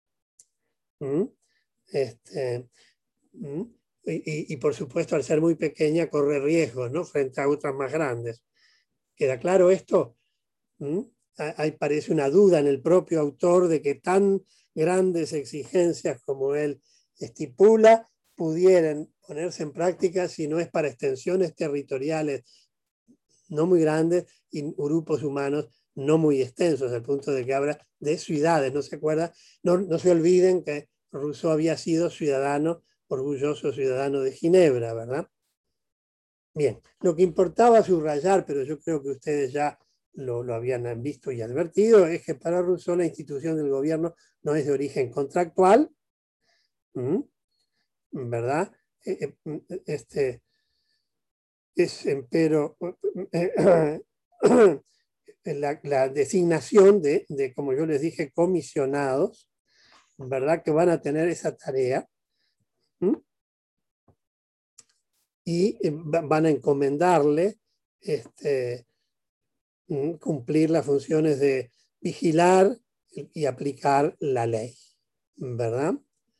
Y por supuesto, al ser muy pequeña, corre riesgos, ¿no? Frente a otras más grandes. ¿Queda claro esto? Ahí parece una duda en el propio autor de que tan grandes exigencias como él estipula pudieran ponerse en práctica si no es para extensiones territoriales no muy grandes y grupos humanos no muy extensos, al punto de que habla de ciudades. ¿No se acuerda? No se olviden que Rousseau había sido orgulloso ciudadano de Ginebra, ¿verdad? Bien, lo que importaba subrayar, pero yo creo que ustedes ya lo habían visto y advertido, es que para Rousseau la institución del gobierno no es de origen contractual, ¿verdad? Es empero la designación de, como yo les dije, comisionados, ¿verdad? Que van a tener esa tarea. Y van a encomendarle cumplir las funciones de vigilar y aplicar la ley, ¿verdad?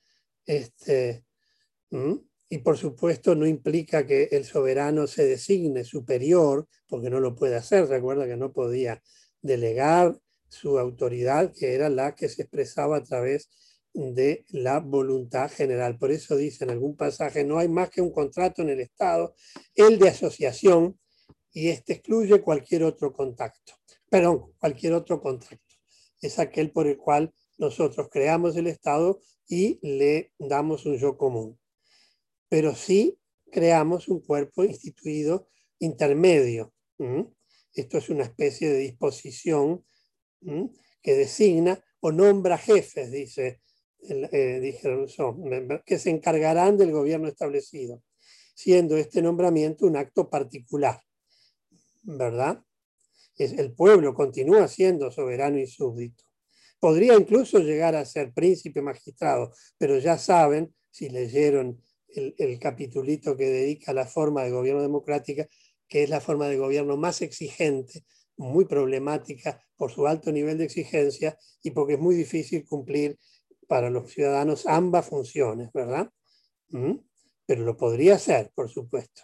Y por supuesto no implica que el soberano se designe superior, porque no lo puede hacer. Recuerda que no podía delegar su autoridad, que era la que se expresaba a través de la voluntad general. Por eso dice en algún pasaje, no hay más que un contrato en el Estado, el de asociación, y este excluye cualquier otro contacto. Perdón, cualquier otro contacto. Es aquel por el cual nosotros creamos el Estado y le damos un yo común. Pero sí creamos un cuerpo instituido intermedio. Esto es una especie de disposición que designa o nombra jefes, dice Rousseau, que se encargarán del gobierno establecido, siendo este nombramiento un acto particular, ¿verdad? El pueblo continúa siendo soberano y súbdito. Podría incluso llegar a ser príncipe magistrado, pero ya saben, si leyeron el capitulito que dedica a la forma de gobierno democrática, que es la forma de gobierno más exigente, muy problemática por su alto nivel de exigencia y porque es muy difícil cumplir para los ciudadanos ambas funciones, ¿verdad? Pero lo podría hacer, por supuesto.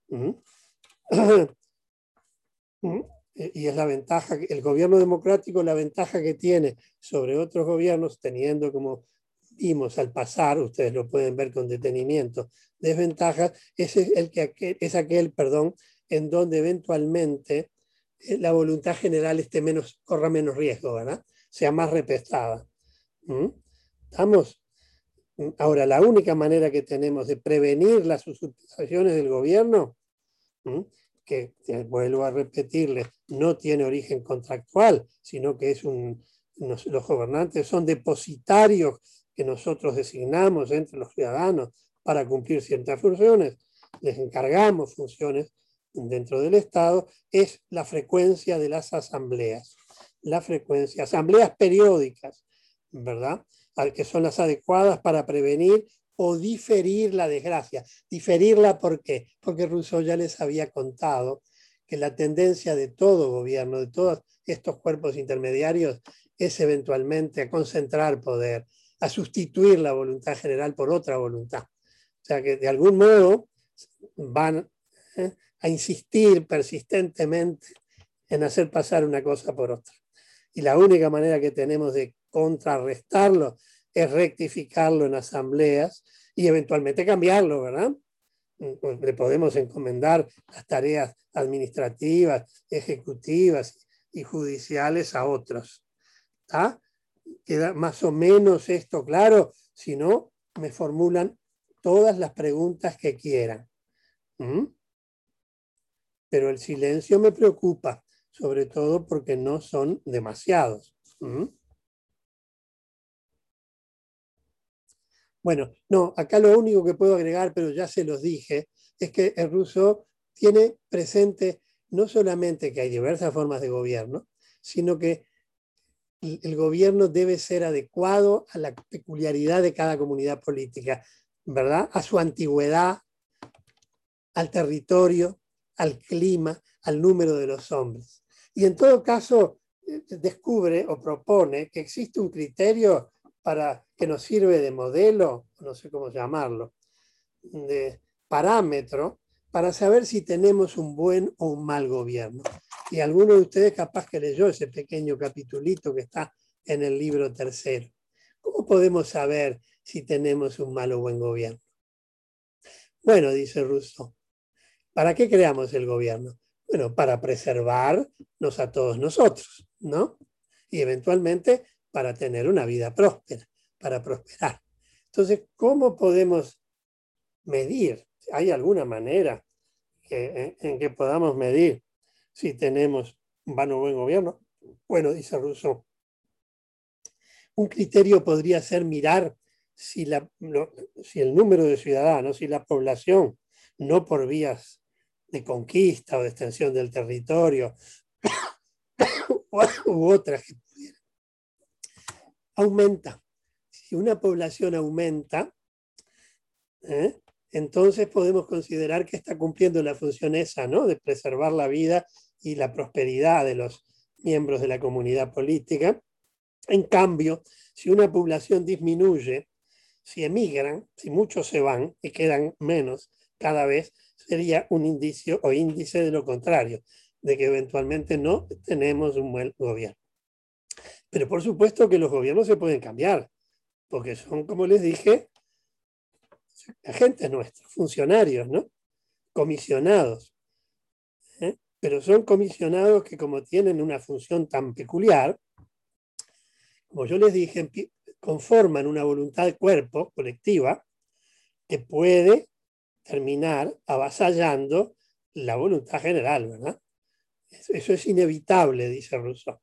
Y es la ventaja, el gobierno democrático, la ventaja que tiene sobre otros gobiernos, teniendo, como vimos al pasar, ustedes lo pueden ver con detenimiento, desventajas, es aquel, en donde eventualmente la voluntad general corra menos riesgo, ¿verdad? Sea más respetada. ¿Estamos? Ahora, la única manera que tenemos de prevenir las usurpaciones del gobierno, que vuelvo a repetirles, no tiene origen contractual, sino que los gobernantes son depositarios que nosotros designamos entre los ciudadanos para cumplir ciertas funciones, les encargamos funciones dentro del Estado, es la frecuencia de las asambleas. Asambleas periódicas, ¿verdad? Que son las adecuadas para prevenir o diferir la desgracia. Diferirla, ¿por qué? Porque Rousseau ya les había contado que la tendencia de todo gobierno, de todos estos cuerpos intermediarios, es eventualmente a concentrar poder, a sustituir la voluntad general por otra voluntad. O sea que de algún modo van a insistir persistentemente en hacer pasar una cosa por otra. Y la única manera que tenemos de contrarrestarlo es rectificarlo en asambleas y eventualmente cambiarlo, ¿verdad? Le podemos encomendar las tareas administrativas, ejecutivas y judiciales a otros. ¿Está? ¿Queda más o menos esto claro? Si no, me formulan todas las preguntas que quieran. Pero el silencio me preocupa, sobre todo porque no son demasiados. Bueno, no, acá lo único que puedo agregar, pero ya se los dije, es que el Rousseau tiene presente no solamente que hay diversas formas de gobierno, sino que el gobierno debe ser adecuado a la peculiaridad de cada comunidad política, ¿verdad? A su antigüedad, al territorio, al clima, al número de los hombres. Y en todo caso, descubre o propone que existe un criterio que nos sirve de modelo, no sé cómo llamarlo, de parámetro, para saber si tenemos un buen o un mal gobierno. Y alguno de ustedes capaz que leyó ese pequeño capitulito que está en el libro tercero. ¿Cómo podemos saber si tenemos un mal o buen gobierno? Bueno, dice Rousseau, ¿para qué creamos el gobierno? Bueno, para preservarnos a todos nosotros, ¿no? Y eventualmente para tener una vida próspera, para prosperar. Entonces, ¿cómo podemos medir? ¿Hay alguna manera en que podamos medir si tenemos un mal o buen gobierno? Bueno, dice Rousseau, un criterio podría ser mirar si el número de ciudadanos, si la población, no por vías de conquista o de extensión del territorio u otras que pudieran. Aumenta. Si una población aumenta, entonces podemos considerar que está cumpliendo la función esa, ¿no? De preservar la vida y la prosperidad de los miembros de la comunidad política. En cambio, si una población disminuye, si emigran, si muchos se van y quedan menos cada vez, sería un indicio o índice de lo contrario, de que eventualmente no tenemos un buen gobierno. Pero por supuesto que los gobiernos se pueden cambiar, porque son, como les dije, agentes nuestros, funcionarios, ¿no? Comisionados. Pero son comisionados que, como tienen una función tan peculiar, como yo les dije, conforman una voluntad de cuerpo colectiva que puede terminar avasallando la voluntad general, ¿verdad? Eso es inevitable, dice Rousseau.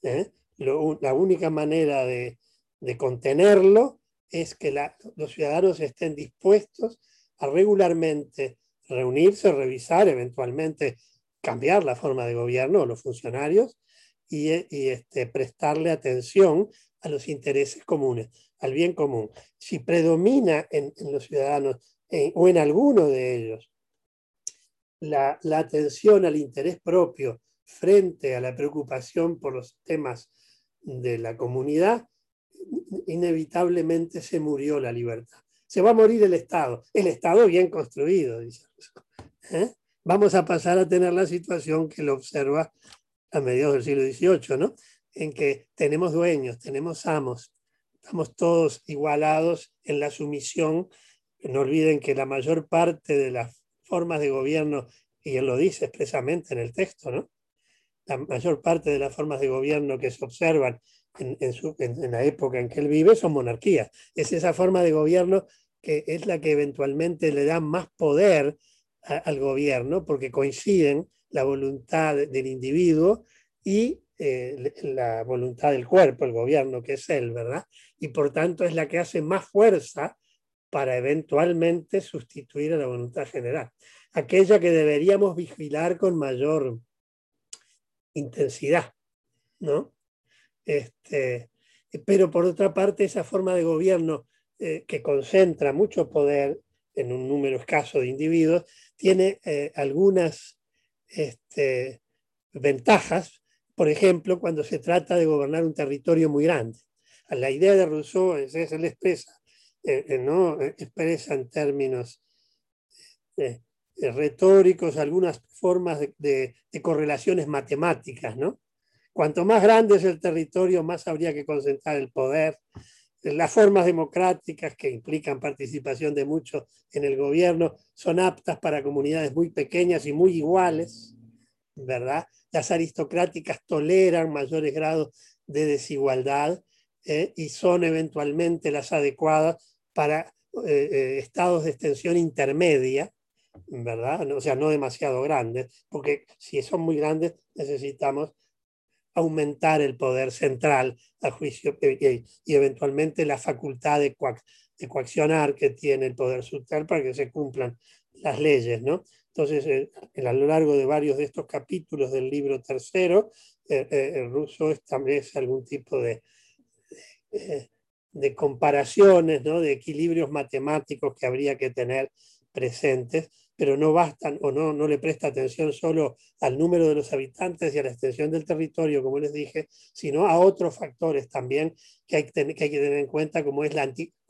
La única manera de contenerlo es que los ciudadanos estén dispuestos a regularmente reunirse, revisar, eventualmente cambiar la forma de gobierno o los funcionarios y prestarle atención a los intereses comunes, al bien común. Si predomina en los ciudadanos o en alguno de ellos la atención al interés propio frente a la preocupación por los temas de la comunidad, inevitablemente se murió la libertad. Se va a morir el Estado bien construido, dice. Vamos a pasar a tener la situación que lo observa a mediados del siglo XVIII, ¿no? En que tenemos dueños, tenemos amos, estamos todos igualados en la sumisión. No olviden que la mayor parte de las formas de gobierno, y él lo dice expresamente en el texto, ¿no? La mayor parte de las formas de gobierno que se observan en la época en que él vive son monarquías. Es esa forma de gobierno que es la que eventualmente le da más poder al gobierno, porque coinciden la voluntad del individuo y la voluntad del cuerpo, el gobierno, que es él, ¿verdad? Y por tanto es la que hace más fuerza para eventualmente sustituir a la voluntad general. Aquella que deberíamos vigilar con mayor intensidad, ¿no? Pero por otra parte, esa forma de gobierno que concentra mucho poder en un número escaso de individuos, tiene algunas ventajas, por ejemplo, cuando se trata de gobernar un territorio muy grande. La idea de Rousseau él expresa, no expresa en términos retóricos algunas formas de correlaciones matemáticas, ¿no? Cuanto más grande es el territorio, más habría que concentrar el poder. Las formas democráticas que implican participación de muchos en el gobierno son aptas para comunidades muy pequeñas y muy iguales, ¿verdad? Las aristocráticas toleran mayores grados de desigualdad y son eventualmente las adecuadas para estados de extensión intermedia, ¿verdad? O sea, no demasiado grandes, porque si son muy grandes necesitamos aumentar el poder central a juicio y eventualmente la facultad de coaccionar que tiene el poder central para que se cumplan las leyes, ¿no? Entonces, a lo largo de varios de estos capítulos del libro tercero, Rousseau establece algún tipo de comparaciones, ¿no? De equilibrios matemáticos que habría que tener presentes, pero no bastan o no le presta atención solo al número de los habitantes y a la extensión del territorio, como les dije, sino a otros factores también que hay que tener en cuenta, como es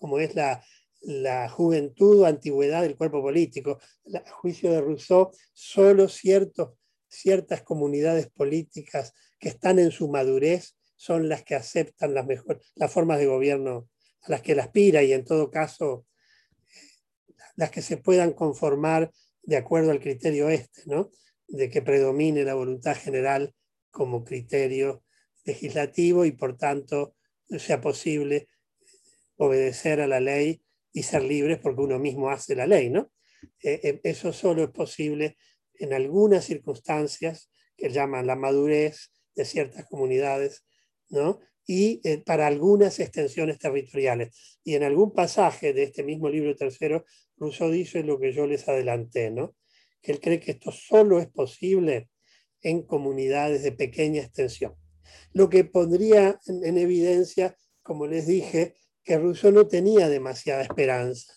la juventud o antigüedad del cuerpo político. A juicio de Rousseau, solo ciertas comunidades políticas que están en su madurez son las que aceptan las formas de gobierno a las que él aspira, y en todo caso las que se puedan conformar de acuerdo al criterio ¿no? De que predomine la voluntad general como criterio legislativo y por tanto sea posible obedecer a la ley y ser libres porque uno mismo hace la ley, ¿no? Eso solo es posible en algunas circunstancias que llaman la madurez de ciertas comunidades, ¿no? Y para algunas extensiones territoriales. Y en algún pasaje de este mismo libro tercero, Rousseau dice lo que yo les adelanté, ¿no? Que él cree que esto solo es posible en comunidades de pequeña extensión. Lo que pondría en evidencia, como les dije, que Rousseau no tenía demasiada esperanza.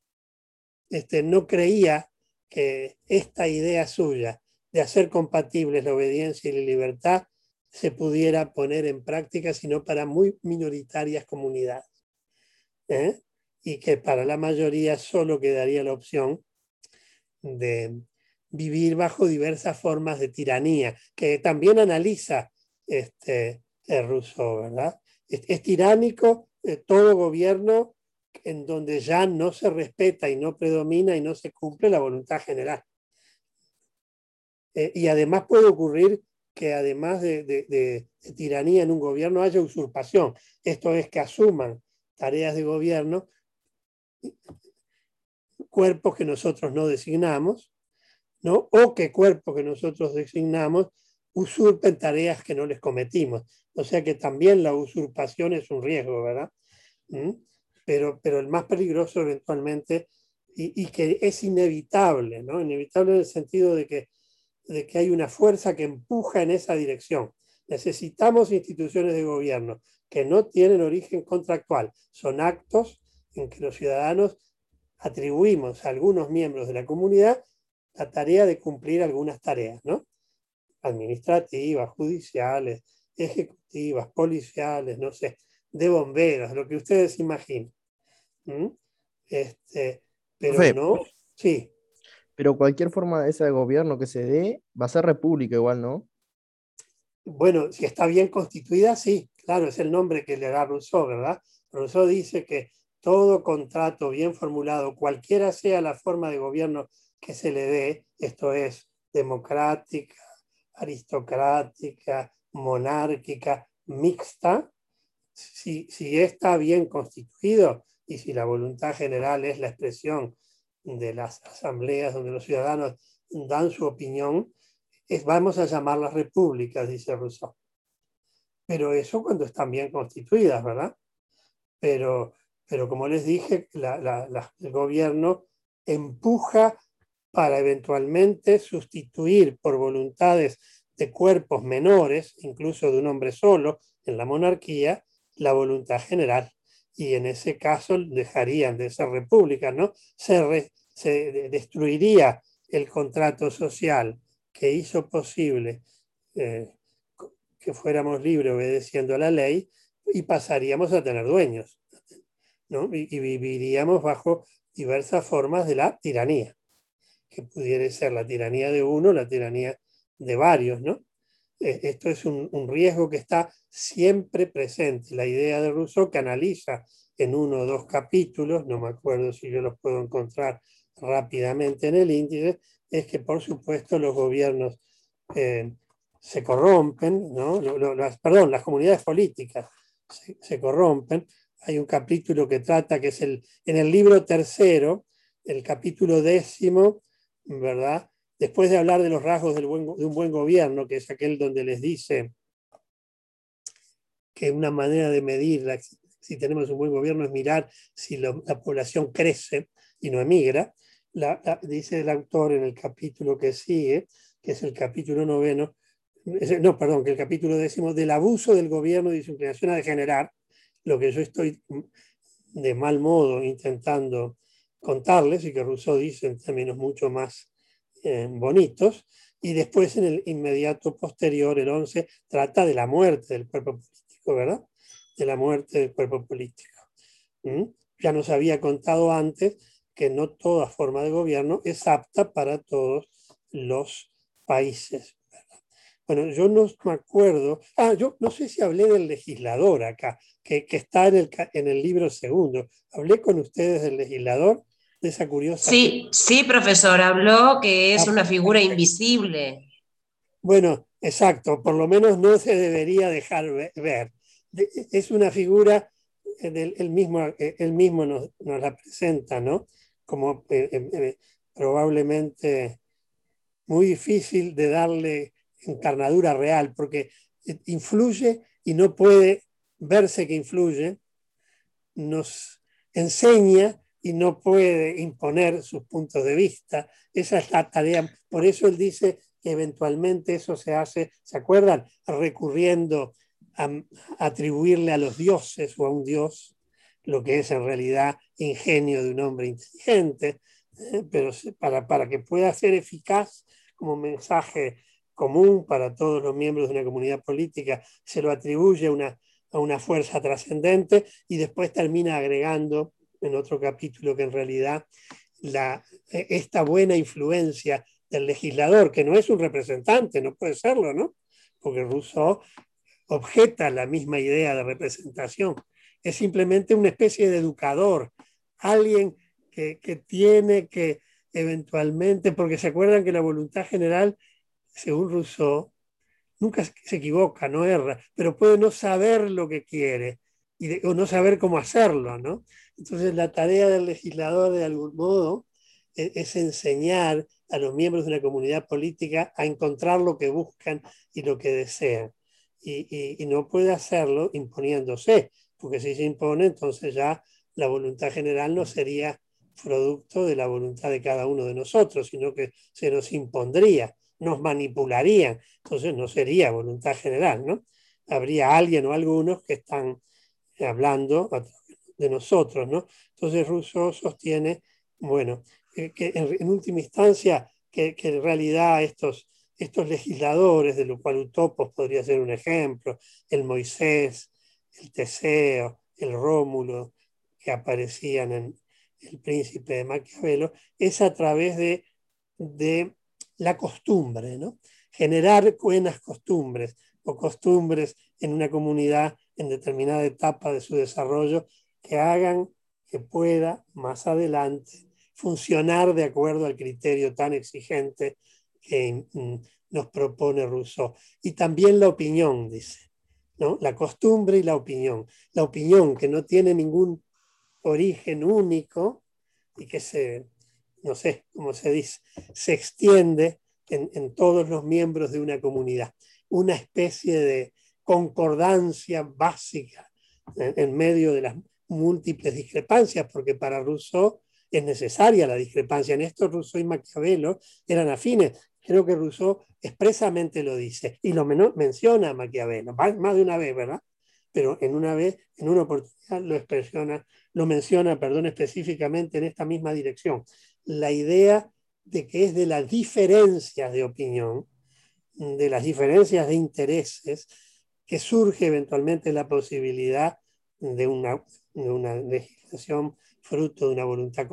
No creía que esta idea suya de hacer compatibles la obediencia y la libertad se pudiera poner en práctica, sino para muy minoritarias comunidades. Y que para la mayoría solo quedaría la opción de vivir bajo diversas formas de tiranía, que también analiza Rousseau, ¿verdad? Es tiránico todo gobierno en donde ya no se respeta y no predomina y no se cumple la voluntad general. Y además puede ocurrir que además de tiranía en un gobierno haya usurpación. Esto es que asuman tareas de gobierno cuerpos que nosotros no designamos, ¿no? O que cuerpos que nosotros designamos usurpen tareas que no les cometimos. O sea que también la usurpación es un riesgo, ¿verdad? Pero el más peligroso eventualmente, y que es inevitable, ¿no? Inevitable en el sentido de que hay una fuerza que empuja en esa dirección. Necesitamos instituciones de gobierno que no tienen origen contractual, son actos en que los ciudadanos atribuimos a algunos miembros de la comunidad la tarea de cumplir algunas tareas, ¿no? Administrativas, judiciales, ejecutivas, policiales, no sé, de bomberos, lo que ustedes imaginen. Pero Profe, no, sí. pero cualquier forma de esa de gobierno que se dé va a ser república igual, ¿no? Bueno, si está bien constituida, sí, claro, es el nombre que le da Rousseau, ¿verdad? Rousseau dice que todo contrato bien formulado, cualquiera sea la forma de gobierno que se le dé, esto es democrática, aristocrática, monárquica, mixta, si está bien constituido y si la voluntad general es la expresión de las asambleas donde los ciudadanos dan su opinión, vamos a llamarlas repúblicas, dice Rousseau. Pero eso cuando están bien constituidas, ¿verdad? Pero como les dije, el gobierno empuja para eventualmente sustituir por voluntades de cuerpos menores, incluso de un hombre solo, en la monarquía, la voluntad general. Y en ese caso dejarían de ser repúblicas, ¿no? Se destruiría el contrato social que hizo posible que fuéramos libres obedeciendo a la ley y pasaríamos a tener dueños, ¿no? Y viviríamos bajo diversas formas de la tiranía, que pudiera ser la tiranía de uno, la tiranía de varios, ¿no? Esto es un riesgo que está siempre presente. La idea de Rousseau, que analiza en uno o dos capítulos, no me acuerdo si yo los puedo encontrar rápidamente en el índice, es que por supuesto los gobiernos se corrompen, ¿no? Las comunidades políticas se corrompen. Hay un capítulo que trata, que es en el libro tercero, el capítulo 10, ¿verdad? Después de hablar de los rasgos de un buen gobierno, que es aquel donde les dice que una manera de medir si tenemos un buen gobierno es mirar si la población crece y no emigra, dice el autor en el capítulo que sigue, que es el capítulo 9, que el capítulo 10 del abuso del gobierno y su inclinación a degenerar, lo que yo estoy de mal modo intentando contarles y que Rousseau dice en términos mucho más bonitos, y después en el inmediato posterior, el 11, trata de la muerte del cuerpo político, ¿verdad? De la muerte del cuerpo político. Ya nos había contado antes que no toda forma de gobierno es apta para todos los países. Bueno, yo no me acuerdo, yo no sé si hablé del legislador acá, que está en el libro segundo. ¿Hablé con ustedes del legislador? De esa curiosa... Sí, sí, profesor, habló que es una figura invisible. Bueno, exacto, por lo menos no se debería dejar ver. Es una figura, él mismo nos la presenta, ¿no? Como probablemente muy difícil de darle encarnadura real, porque influye y no puede verse que influye, nos enseña y no puede imponer sus puntos de vista. Esa es la tarea. Por eso él dice eventualmente eso se hace, ¿se acuerdan? Recurriendo a atribuirle a los dioses o a un dios lo que es en realidad ingenio de un hombre inteligente, pero para que pueda ser eficaz como mensaje común para todos los miembros de una comunidad política, se lo atribuye a una fuerza trascendente y después termina agregando en otro capítulo que en realidad esta buena influencia del legislador, que no es un representante, no puede serlo, ¿no? Porque Rousseau objeta la misma idea de representación. Es simplemente una especie de educador, alguien que tiene que eventualmente, porque se acuerdan que la voluntad general, según Rousseau, nunca se equivoca, no erra, pero puede no saber lo que quiere o no saber cómo hacerlo, ¿no? Entonces la tarea del legislador, de algún modo, es enseñar a los miembros de una comunidad política a encontrar lo que buscan y lo que desean. Y no puede hacerlo imponiéndose, porque si se impone, entonces ya la voluntad general no sería producto de la voluntad de cada uno de nosotros, sino que se nos impondría, nos manipularían, entonces no sería voluntad general, ¿no? Habría alguien o algunos que están hablando de nosotros, ¿no? Entonces Rousseau sostiene, bueno, que en última instancia, que en realidad estos legisladores, de lo cual Utopos podría ser un ejemplo, el Moisés, el Teseo, el Rómulo, que aparecían en El Príncipe de Maquiavelo, es a través de la costumbre, ¿no? Generar buenas costumbres o costumbres en una comunidad en determinada etapa de su desarrollo que hagan que pueda más adelante funcionar de acuerdo al criterio tan exigente que nos propone Rousseau. Y también la opinión, dice, ¿no? La costumbre y la opinión. La opinión que no tiene ningún origen único y que no sé cómo se dice, se extiende en todos los miembros de una comunidad. Una especie de concordancia básica en medio de las múltiples discrepancias, porque para Rousseau es necesaria la discrepancia. En esto Rousseau y Maquiavelo eran afines. Creo que Rousseau expresamente lo dice y lo menciona a Maquiavelo, más de una vez, ¿verdad? Pero en una oportunidad lo menciona, específicamente en esta misma dirección. La idea de que es de las diferencias de opinión, de las diferencias de intereses, que surge eventualmente la posibilidad de una legislación fruto de una voluntad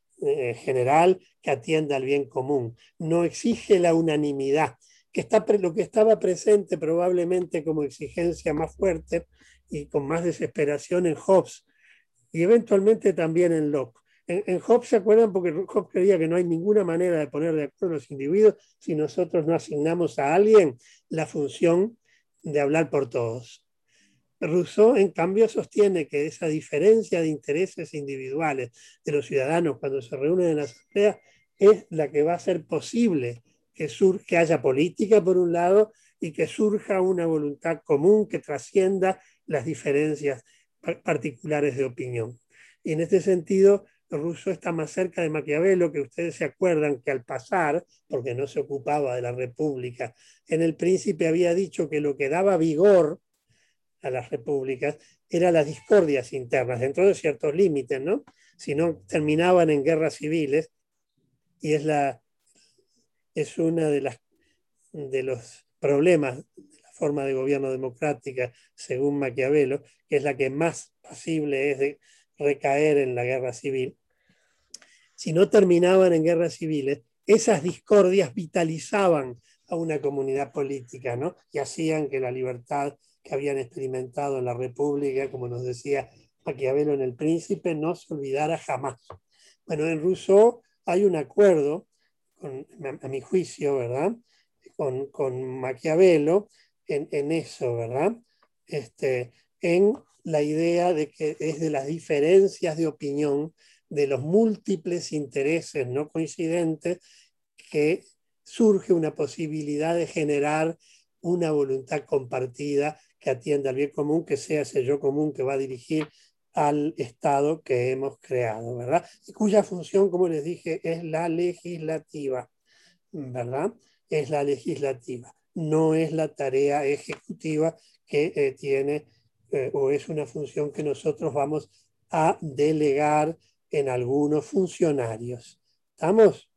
general que atienda al bien común. No exige la unanimidad, lo que estaba presente probablemente como exigencia más fuerte y con más desesperación en Hobbes y eventualmente también en Locke. En Hobbes, ¿se acuerdan? Porque Hobbes creía que no hay ninguna manera de poner de acuerdo a los individuos si nosotros no asignamos a alguien la función de hablar por todos. Rousseau, en cambio, sostiene que esa diferencia de intereses individuales de los ciudadanos cuando se reúnen en la asamblea es la que va a hacer posible que haya política, por un lado, y que surja una voluntad común que trascienda las diferencias particulares de opinión. Y en este sentido, Rousseau está más cerca de Maquiavelo, que ustedes se acuerdan que al pasar, porque no se ocupaba de la República, en El Príncipe había dicho que lo que daba vigor a las repúblicas eran las discordias internas, dentro de ciertos límites, ¿no? Si no, terminaban en guerras civiles, y es una de los problemas de la forma de gobierno democrática, según Maquiavelo, que es la que más pasible es de recaer en la guerra civil. Si no terminaban en guerras civiles, esas discordias vitalizaban a una comunidad política, ¿no? Y hacían que la libertad que habían experimentado en la República, como nos decía Maquiavelo en El Príncipe, no se olvidara jamás. Bueno, en Rousseau hay un acuerdo, a mi juicio, ¿verdad?, con Maquiavelo en eso, ¿verdad? En la idea de que es de las diferencias de opinión, de los múltiples intereses no coincidentes, que surge una posibilidad de generar una voluntad compartida que atienda al bien común, que sea ese yo común que va a dirigir al Estado que hemos creado, ¿verdad? Y cuya función, como les dije, es la legislativa, ¿verdad? es la legislativa, no es la tarea ejecutiva que tiene o es una función que nosotros vamos a delegar en algunos funcionarios. ¿Estamos?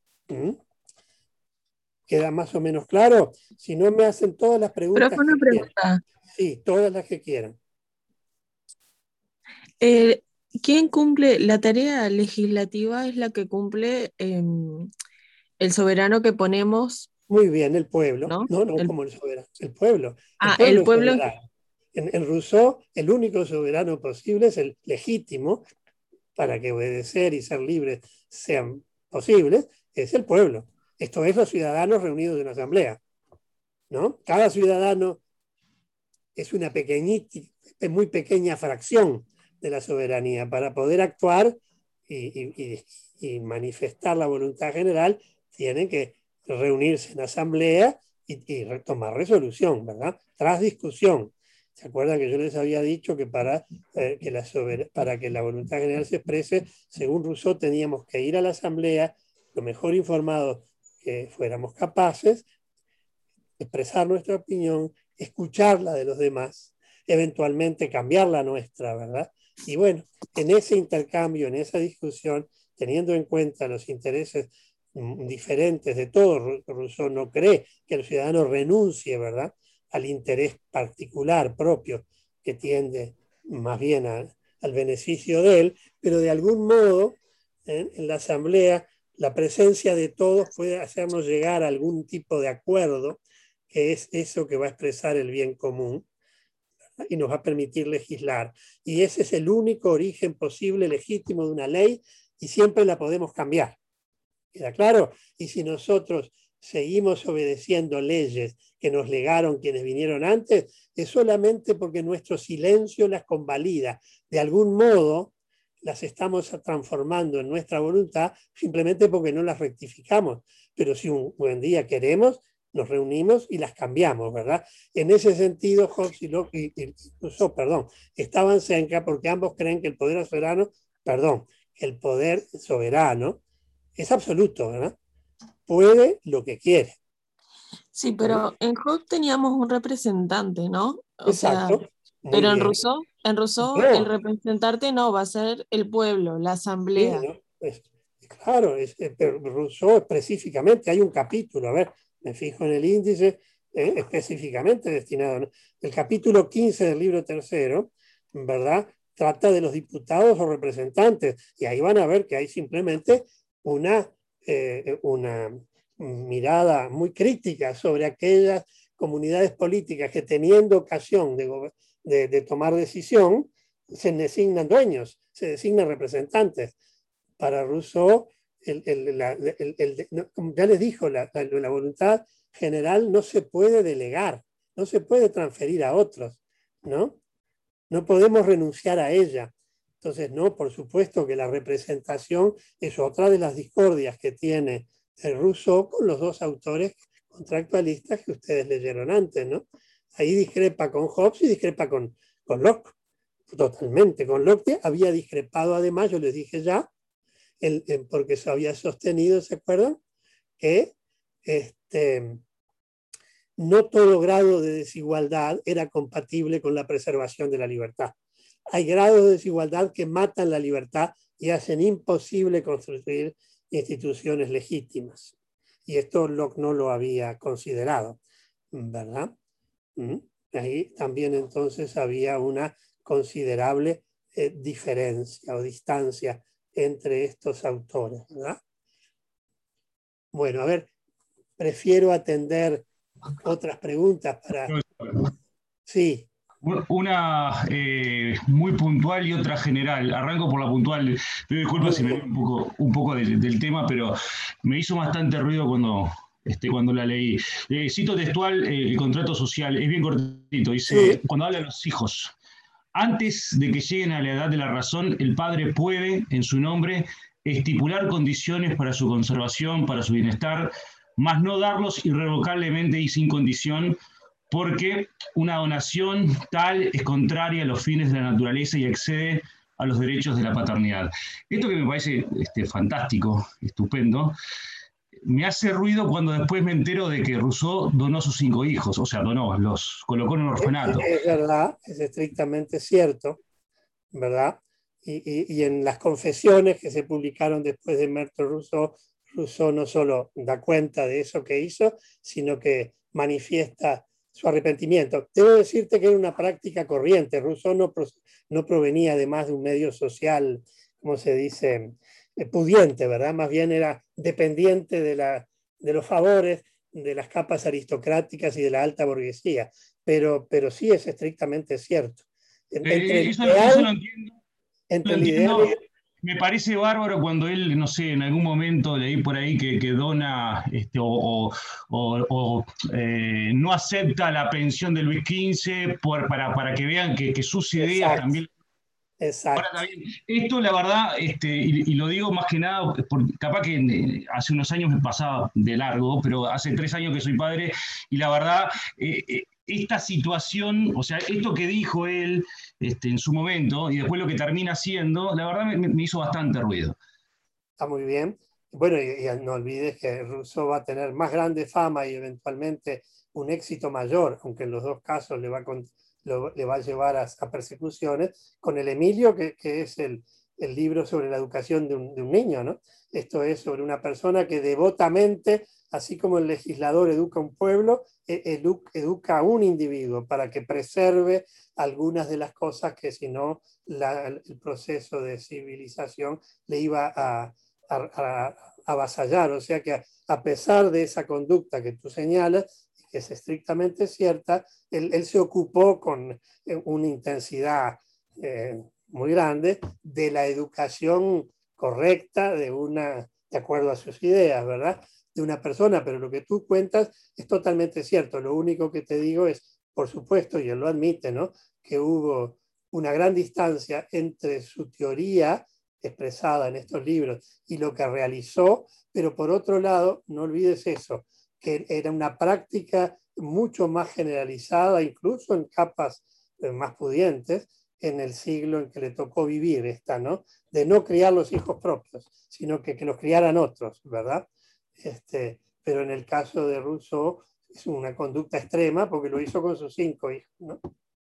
¿Queda más o menos claro? Si no, me hacen todas las preguntas Profe, una que quieran. pregunta. Sí, todas las que quieran. ¿Quién cumple la tarea legislativa? Es la que cumple el soberano que ponemos, Muy bien, el pueblo. ¿no? No, El- como el soberano. El pueblo. El el pueblo es pueblo. soberano. En Rousseau, el único soberano posible es el legítimo, para que obedecer y ser libres sean posibles, es el pueblo. Esto es los ciudadanos reunidos en una asamblea, ¿no? Cada ciudadano es una muy pequeña fracción de la soberanía. Para poder actuar y manifestar la voluntad general, tienen que reunirse en asamblea y tomar resolución, ¿verdad? Tras discusión. ¿Se acuerdan que yo les había dicho que para que la voluntad general se exprese, según Rousseau, teníamos que ir a la asamblea, lo mejor informados que fuéramos capaces, expresar nuestra opinión, escuchar la de los demás, eventualmente cambiar la nuestra, ¿verdad? Y bueno, en ese intercambio, en esa discusión, teniendo en cuenta los intereses diferentes de todos, Rousseau no cree que el ciudadano renuncie, ¿verdad?, al interés particular propio que tiende más bien al beneficio de él, pero de algún modo en la asamblea la presencia de todos puede hacernos llegar a algún tipo de acuerdo, que es eso que va a expresar el bien común, ¿verdad?, y nos va a permitir legislar. Y ese es el único origen posible, legítimo de una ley, y siempre la podemos cambiar. ¿Queda claro? Y si nosotros seguimos obedeciendo leyes que nos legaron quienes vinieron antes, es solamente porque nuestro silencio las convalida. De algún modo las estamos transformando en nuestra voluntad simplemente porque no las rectificamos. Pero si un buen día queremos, nos reunimos y las cambiamos, ¿verdad? En ese sentido, Hobbes y Locke estaban cerca porque ambos creen que el poder soberano es absoluto, ¿verdad? Puede lo que quiere. Sí, pero en Hobbes teníamos un representante, ¿no? O Exacto. sea, Muy pero bien. en Rousseau No. el representante no, va a ser el pueblo, la Sí, asamblea. ¿no? Claro, pero Rousseau específicamente, hay un capítulo, a ver, me fijo en el índice, específicamente destinado, ¿no? El capítulo 15 del libro tercero, ¿verdad?, trata de los diputados o representantes, y ahí van a ver que hay simplemente una mirada muy crítica sobre aquellas comunidades políticas que, teniendo ocasión de tomar decisión, se designan dueños, se designan representantes. Para Rousseau, como ya les dijo, la voluntad general no se puede delegar, no se puede transferir a otros, ¿no? No podemos renunciar a ella. Entonces, no, por supuesto que la representación es otra de las discordias que tiene Rousseau con los dos autores contractualistas que ustedes leyeron antes, ¿no? Ahí discrepa con Hobbes y discrepa con Locke, totalmente. Con Locke había discrepado además, yo les dije ya, porque se había sostenido, ¿se acuerdan?, que no todo grado de desigualdad era compatible con la preservación de la libertad. Hay grados de desigualdad que matan la libertad y hacen imposible construir instituciones legítimas. Y esto Locke no lo había considerado, ¿verdad? Ahí también entonces había una considerable diferencia o distancia entre estos autores, ¿verdad? Bueno, a ver, prefiero atender otras preguntas para... Sí. Una muy puntual y otra general. Arranco por la puntual. Pido disculpas si me voy un poco del tema, pero me hizo bastante ruido cuando la leí. Cito textual el contrato social, es bien cortito. Dice, sí, cuando habla de los hijos. Antes de que lleguen a la edad de la razón, el padre puede, en su nombre, estipular condiciones para su conservación, para su bienestar, mas no darlos irrevocablemente y sin condición, porque una donación tal es contraria a los fines de la naturaleza y excede a los derechos de la paternidad. Esto que me parece fantástico, estupendo, me hace ruido cuando después me entero de que Rousseau donó sus 5 hijos, o sea, donó, los colocó en un orfanato. Es verdad, es estrictamente cierto, ¿verdad? Y en las confesiones que se publicaron después de muerto Rousseau, Rousseau no solo da cuenta de eso que hizo, sino que manifiesta su arrepentimiento. Debo decirte que era una práctica corriente. Rousseau no provenía además de un medio social, como se dice, pudiente, ¿verdad? Más bien era dependiente de los favores de las capas aristocráticas y de la alta burguesía. Pero sí es estrictamente cierto. Eso lo entiendo. Entre Lo el ideal entiendo. Me parece bárbaro cuando él, no sé, en algún momento leí por ahí que dona no acepta la pensión de Luis XV para que vean que sus ideas Exacto. también. Exacto. Ahora también, esto la verdad, y lo digo más que nada, capaz que hace unos años me pasaba de largo, pero hace 3 años que soy padre, y la verdad, esta situación, o sea, esto que dijo él en su momento, y después lo que termina haciendo, la verdad me hizo bastante ruido. Está muy bien. Bueno, y no olvides que Rousseau va a tener más grande fama y eventualmente un éxito mayor, aunque en los dos casos le va a llevar a persecuciones, con el Emilio, que es el libro sobre la educación de un niño, ¿no? Esto es sobre una persona que devotamente, así como el legislador educa a un pueblo, educa a un individuo para que preserve algunas de las cosas que si no el proceso de civilización le iba a avasallar. O sea que a pesar de esa conducta que tú señalas, que es estrictamente cierta, él se ocupó con una intensidad muy grande de la educación correcta de acuerdo a sus ideas, ¿verdad? De una persona, pero lo que tú cuentas es totalmente cierto. Lo único que te digo es, por supuesto, y él lo admite, ¿no?, que hubo una gran distancia entre su teoría expresada en estos libros y lo que realizó, pero por otro lado, no olvides eso, que era una práctica mucho más generalizada, incluso en capas más pudientes, en el siglo en que le tocó vivir esta, ¿no? De no criar los hijos propios, sino que los criaran otros, ¿verdad? Pero en el caso de Rousseau es una conducta extrema porque lo hizo con sus 5 hijos, ¿no?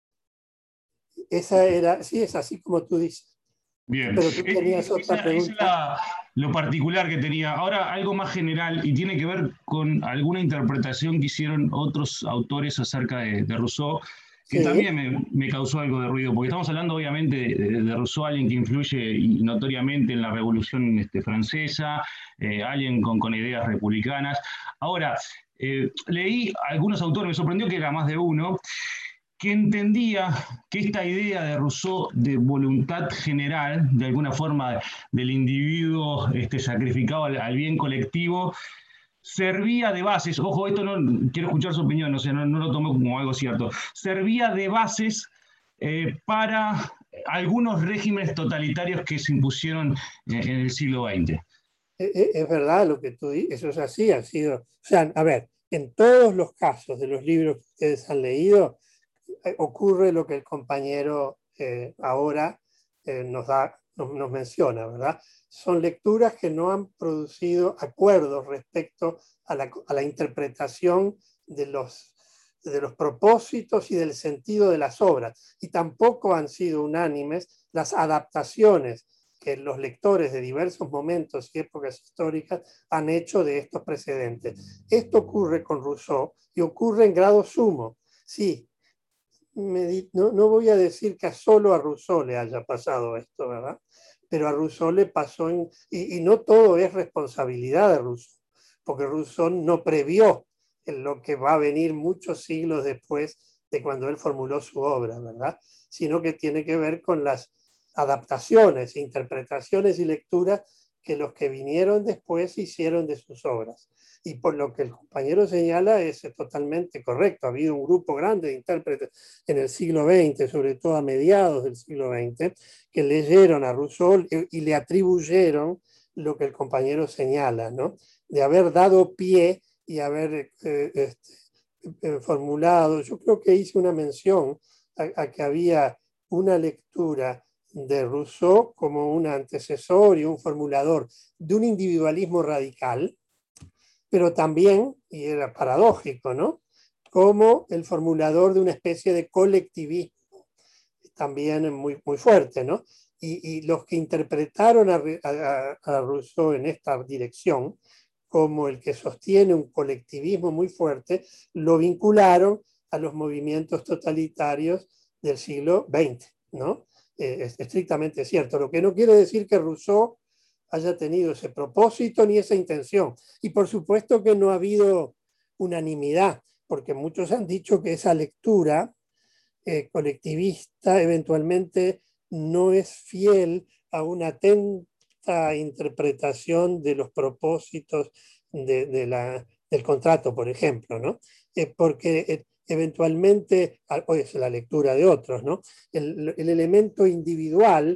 Esa era, sí, es así como tú dices. Bien, pero tú tenías otra pregunta. Lo particular que tenía. Ahora algo más general y tiene que ver con alguna interpretación que hicieron otros autores acerca de Rousseau, que Sí. también me causó algo de ruido, porque estamos hablando obviamente de Rousseau, alguien que influye notoriamente en la Revolución Francesa, alguien con ideas republicanas. Ahora, leí a algunos autores, me sorprendió que era más de uno, que entendía que esta idea de Rousseau de voluntad general, de alguna forma del individuo sacrificado al bien colectivo, servía de bases, ojo, esto no quiero escuchar su opinión, o sea, no lo tomo como algo cierto, servía de bases para algunos regímenes totalitarios que se impusieron en el siglo XX. Es verdad lo que tú dices, eso es así, ha sido, o sea, a ver, en todos los casos de los libros que ustedes han leído, ocurre lo que el compañero ahora nos menciona, ¿verdad? Son lecturas que no han producido acuerdos respecto a la interpretación de los propósitos y del sentido de las obras, y tampoco han sido unánimes las adaptaciones que los lectores de diversos momentos y épocas históricas han hecho de estos precedentes. Esto ocurre con Rousseau y ocurre en grado sumo. Sí, no voy a decir que solo a Rousseau le haya pasado esto, ¿verdad? Pero a Rousseau le pasó, y no todo es responsabilidad de Rousseau, porque Rousseau no previó en lo que va a venir muchos siglos después de cuando él formuló su obra, ¿verdad? Sino que tiene que ver con las adaptaciones, interpretaciones y lecturas que los que vinieron después hicieron de sus obras. Y por lo que el compañero señala es totalmente correcto. Ha habido un grupo grande de intérpretes en el siglo XX, sobre todo a mediados del siglo XX, que leyeron a Rousseau y le atribuyeron lo que el compañero señala, ¿no? De haber dado pie y haber formulado. Yo creo que hice una mención a que había una lectura de Rousseau como un antecesor y un formulador de un individualismo radical, pero también, y era paradójico, ¿no?, como el formulador de una especie de colectivismo, también muy, muy fuerte, ¿no? Y los que interpretaron a Rousseau en esta dirección, como el que sostiene un colectivismo muy fuerte, lo vincularon a los movimientos totalitarios del siglo XX, ¿no? Es estrictamente cierto, lo que no quiere decir que Rousseau haya tenido ese propósito ni esa intención. Y por supuesto que no ha habido unanimidad, porque muchos han dicho que esa lectura colectivista eventualmente no es fiel a una atenta interpretación de los propósitos del contrato, por ejemplo, ¿no? Porque eventualmente, o es la lectura de otros, ¿no?, el elemento individual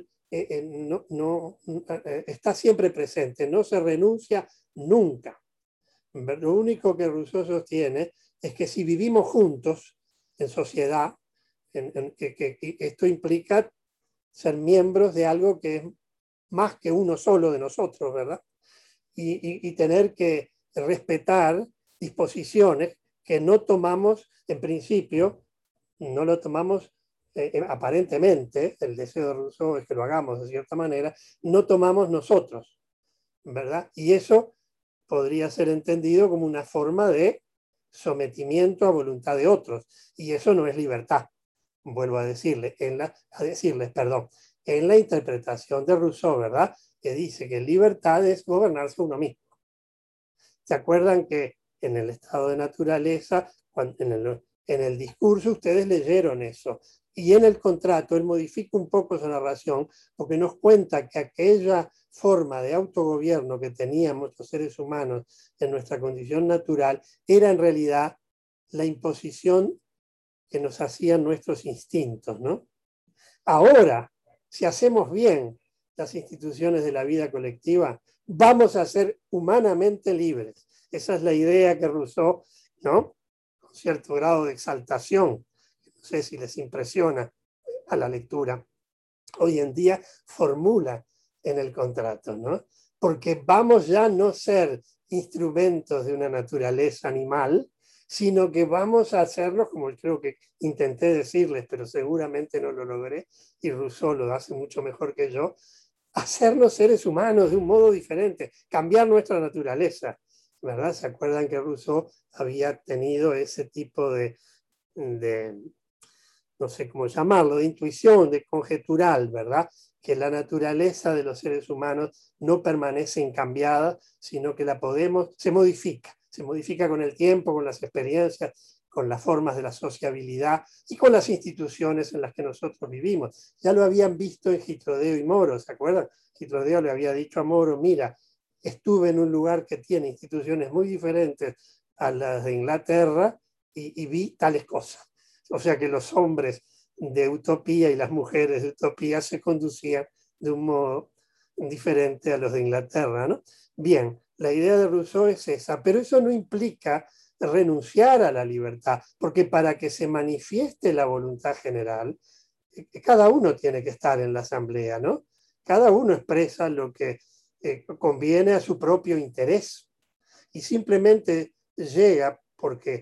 está siempre presente, no se renuncia nunca. Lo único que Rousseau sostiene es que si vivimos juntos en sociedad, que esto implica ser miembros de algo que es más que uno solo de nosotros, ¿verdad? Y tener que respetar disposiciones que no tomamos en principio, no lo tomamos aparentemente, el deseo de Rousseau es que lo hagamos de cierta manera, no tomamos nosotros, ¿verdad? Y eso podría ser entendido como una forma de sometimiento a voluntad de otros, y eso no es libertad. Vuelvo a decirles, en la interpretación de Rousseau, ¿verdad?, que dice que libertad es gobernarse uno mismo. ¿Se acuerdan que en el estado de naturaleza, en el discurso ustedes leyeron eso? Y en el contrato él modifica un poco su narración porque nos cuenta que aquella forma de autogobierno que teníamos los seres humanos en nuestra condición natural era en realidad la imposición que nos hacían nuestros instintos, ¿no? Ahora, si hacemos bien las instituciones de la vida colectiva, vamos a ser humanamente libres. Esa es la idea que Rousseau, ¿no?, con cierto grado de exaltación, no sé si les impresiona a la lectura, hoy en día formula en el contrato, ¿no? Porque vamos ya a no ser instrumentos de una naturaleza animal, sino que vamos a hacernos, como creo que intenté decirles, pero seguramente no lo logré, y Rousseau lo hace mucho mejor que yo, hacernos seres humanos de un modo diferente, cambiar nuestra naturaleza, ¿verdad? ¿Se acuerdan que Rousseau había tenido ese tipo de no sé cómo llamarlo, de intuición, de conjetural, ¿verdad? Que la naturaleza de los seres humanos no permanece incambiada, sino que se modifica con el tiempo, con las experiencias, con las formas de la sociabilidad y con las instituciones en las que nosotros vivimos. Ya lo habían visto en Gitrodeo y Moro, ¿se acuerdan? Gitrodeo le había dicho a Moro, mira, estuve en un lugar que tiene instituciones muy diferentes a las de Inglaterra y vi tales cosas. O sea que los hombres de utopía y las mujeres de utopía se conducían de un modo diferente a los de Inglaterra, ¿no? Bien, la idea de Rousseau es esa, pero eso no implica renunciar a la libertad, porque para que se manifieste la voluntad general, cada uno tiene que estar en la asamblea, ¿no? Cada uno expresa lo que conviene a su propio interés y simplemente llega porque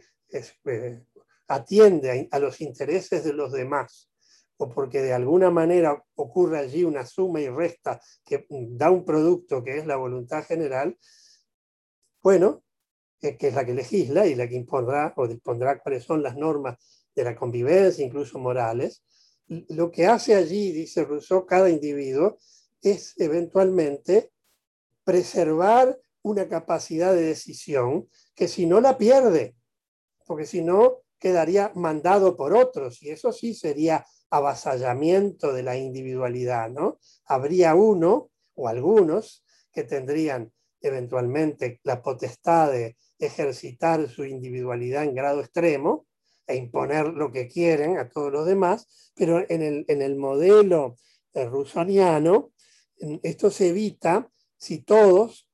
atiende a los intereses de los demás o porque de alguna manera ocurre allí una suma y resta que da un producto que es la voluntad general, bueno, que es la que legisla y la que impondrá o dispondrá cuáles son las normas de la convivencia, incluso morales. Lo que hace allí, dice Rousseau, cada individuo es eventualmente preservar una capacidad de decisión que si no la pierde, porque si no quedaría mandado por otros y eso sí sería avasallamiento de la individualidad, ¿no? Habría uno o algunos que tendrían eventualmente la potestad de ejercitar su individualidad en grado extremo e imponer lo que quieren a todos los demás, pero en el modelo rousseauiano esto se evita si todos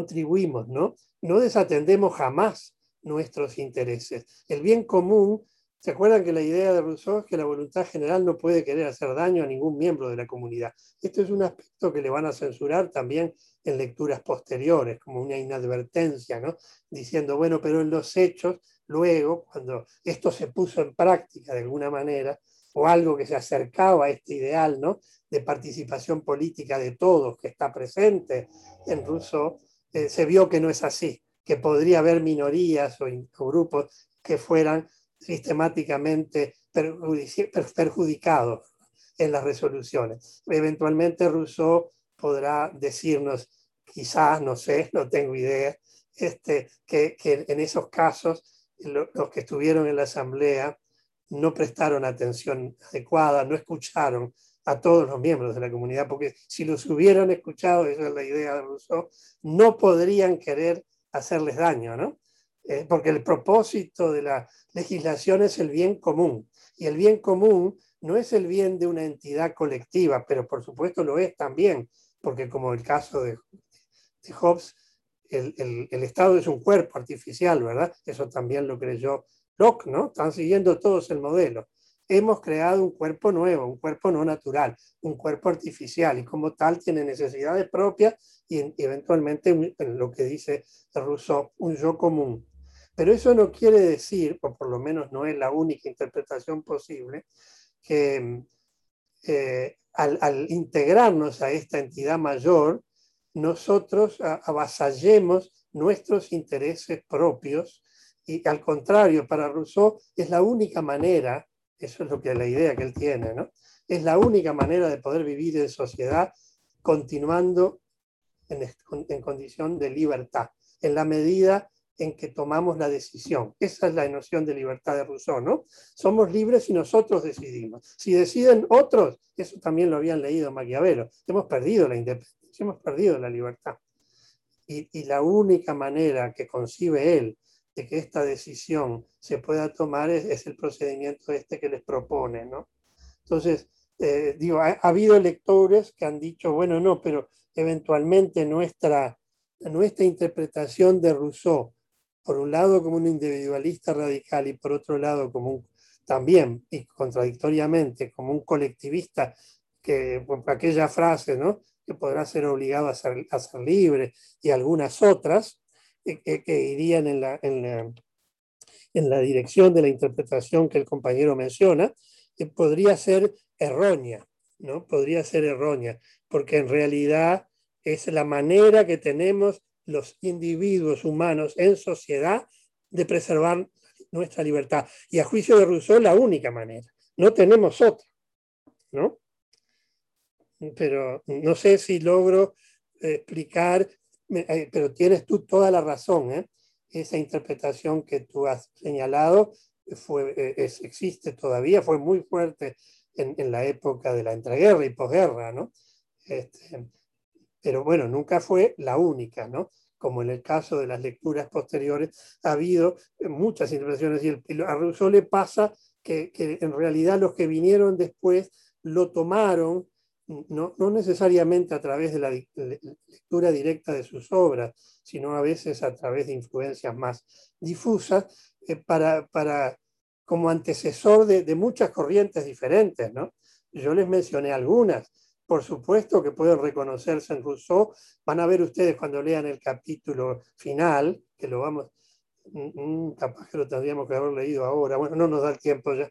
contribuimos, ¿no? No desatendemos jamás nuestros intereses. El bien común ¿Se acuerdan que la idea de Rousseau es que la voluntad general no puede querer hacer daño a ningún miembro de la comunidad? Esto es un aspecto que le van a censurar también en lecturas posteriores, como una inadvertencia, ¿no? Diciendo, bueno, pero en los hechos, luego, cuando esto se puso en práctica de alguna manera, o algo que se acercaba a este ideal, ¿no?, de participación política de todos que está presente en Rousseau, se vio que no es así, que podría haber minorías o grupos que fueran sistemáticamente perjudicados en las resoluciones. Eventualmente Rousseau podrá decirnos, quizás, no sé, no tengo idea, que en esos casos los que estuvieron en la asamblea no prestaron atención adecuada, no escucharon a todos los miembros de la comunidad, porque si los hubieran escuchado, esa es la idea de Rousseau, no podrían querer hacerles daño, ¿no? Porque el propósito de la legislación es el bien común, y el bien común no es el bien de una entidad colectiva, pero por supuesto lo es también, porque como el caso de Hobbes, el Estado es un cuerpo artificial, ¿verdad? Eso también lo creyó Locke, ¿no? Están siguiendo todos el modelo. Hemos creado un cuerpo nuevo, un cuerpo no natural, un cuerpo artificial, y como tal tiene necesidades propias y eventualmente, lo que dice Rousseau, un yo común. Pero eso no quiere decir, o por lo menos no es la única interpretación posible, que al integrarnos a esta entidad mayor, nosotros avasallemos nuestros intereses propios, y al contrario, para Rousseau es la única manera, eso es lo que la idea que él tiene, ¿no? Es la única manera de poder vivir en sociedad continuando en condición de libertad, en la medida en que tomamos la decisión. Esa es la noción de libertad de Rousseau, ¿no? Somos libres y nosotros decidimos. Si deciden otros, eso también lo habían leído Maquiavelo, hemos perdido la independencia, hemos perdido la libertad. Y la única manera que concibe él de que esta decisión se pueda tomar es el procedimiento que les propone, ¿no? Entonces, digo, ha habido lectores que han dicho, bueno, no, pero eventualmente nuestra interpretación de Rousseau, por un lado como un individualista radical y por otro lado como también, y contradictoriamente, como un colectivista, que por aquella frase, ¿no?, que podrá ser obligado a ser libre, y algunas otras que irían en la dirección de la interpretación que el compañero menciona, podría ser errónea, ¿no? Podría ser errónea, porque en realidad es la manera que tenemos los individuos humanos en sociedad de preservar nuestra libertad. Y a juicio de Rousseau, la única manera. No tenemos otra, ¿no? Pero no sé si logro explicar, pero tienes tú toda la razón, ¿eh? Esa interpretación que tú has señalado existe todavía, fue muy fuerte en la época de la entreguerra y posguerra, ¿no? Pero bueno, nunca fue la única, ¿no? Como en el caso de las lecturas posteriores, ha habido muchas interpretaciones, y a Rousseau le pasa que en realidad los que vinieron después lo tomaron, no necesariamente a través de la lectura directa de sus obras, sino a veces a través de influencias más difusas, como antecesor de muchas corrientes diferentes, ¿no? Yo les mencioné algunas. Por supuesto que pueden reconocerse en Rousseau. Van a ver ustedes cuando lean el capítulo final, que lo vamos, capaz que lo tendríamos que haber leído ahora, bueno, no nos da el tiempo ya,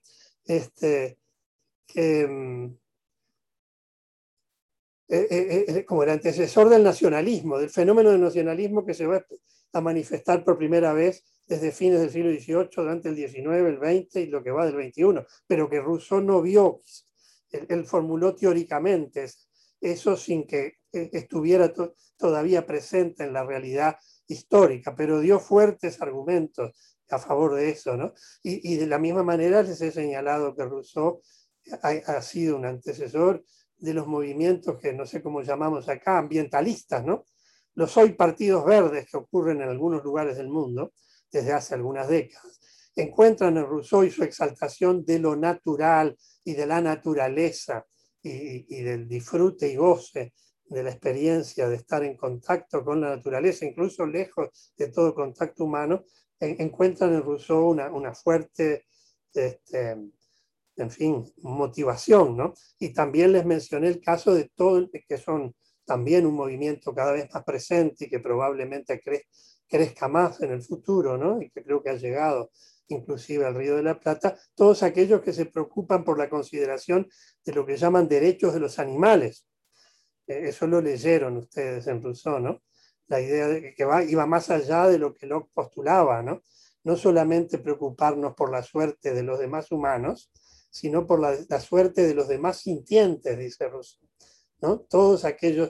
como el antecesor del nacionalismo, del fenómeno del nacionalismo que se va a manifestar por primera vez desde fines del siglo XVIII, durante el XIX, el XX y lo que va del XXI, pero que Rousseau no vio. Él formuló teóricamente eso sin que estuviera todavía presente en la realidad histórica, pero dio fuertes argumentos a favor de eso, ¿no? Y de la misma manera les he señalado que Rousseau ha sido un antecesor de los movimientos que no sé cómo llamamos acá, ambientalistas, ¿no? Los hoy partidos verdes que ocurren en algunos lugares del mundo desde hace algunas décadas, encuentran en Rousseau y su exaltación de lo natural y de la naturaleza y del disfrute y goce de la experiencia de estar en contacto con la naturaleza, incluso lejos de todo contacto humano, encuentran en Rousseau una fuerte en fin, motivación, ¿no? Y también les mencioné el caso de todo, que son también un movimiento cada vez más presente y que probablemente crezca más en el futuro, ¿no? Y que creo que ha llegado inclusive al Río de la Plata, todos aquellos que se preocupan por la consideración de lo que llaman derechos de los animales. Eso lo leyeron ustedes en Rousseau, ¿no? La idea de que iba más allá de lo que Locke postulaba, ¿no? No solamente preocuparnos por la suerte de los demás humanos, sino por la suerte de los demás sintientes, dice Rousseau, ¿no? Todos aquellos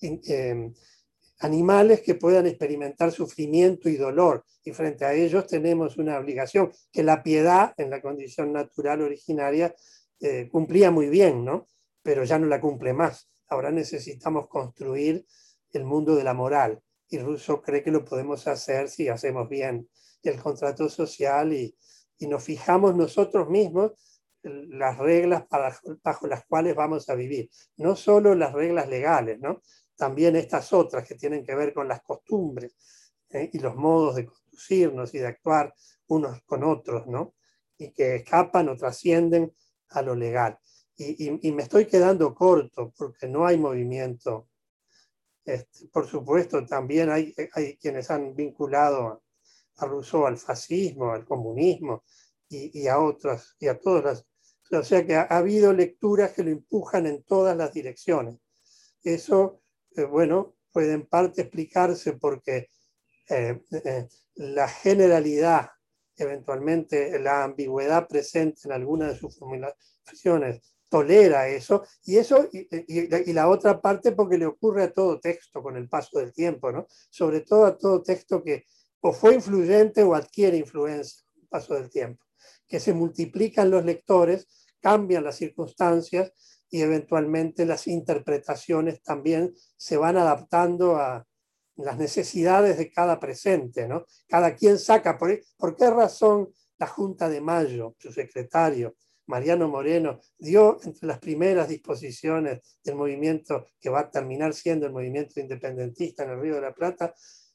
animales que puedan experimentar sufrimiento y dolor, y frente a ellos tenemos una obligación que la piedad en la condición natural originaria cumplía muy bien, ¿no? Pero ya no la cumple más. Ahora necesitamos construir el mundo de la moral, y Rousseau cree que lo podemos hacer si hacemos bien el contrato social y nos fijamos nosotros mismos las reglas bajo las cuales vamos a vivir. No solo las reglas legales, ¿no? También estas otras que tienen que ver con las costumbres y los modos de conducirnos y de actuar unos con otros, ¿no? Y que escapan o trascienden a lo legal. Y me estoy quedando corto porque no hay movimiento. Por supuesto, también hay quienes han vinculado a Rousseau al fascismo, al comunismo y a otras, y a todas las. O sea que ha habido lecturas que lo empujan en todas las direcciones. Eso, bueno, puede en parte explicarse porque la generalidad, eventualmente la ambigüedad presente en algunas de sus formulaciones, tolera eso, y la otra parte porque le ocurre a todo texto con el paso del tiempo, ¿no? Sobre todo a todo texto que o fue influyente o adquiere influencia con el paso del tiempo, que se multiplican los lectores, cambian las circunstancias y eventualmente las interpretaciones también se van adaptando a las necesidades de cada presente, ¿no? Cada quien saca, ¿por qué razón la Junta de Mayo, su secretario, Mariano Moreno, dio entre las primeras disposiciones del movimiento que va a terminar siendo el movimiento independentista en el Río de la Plata,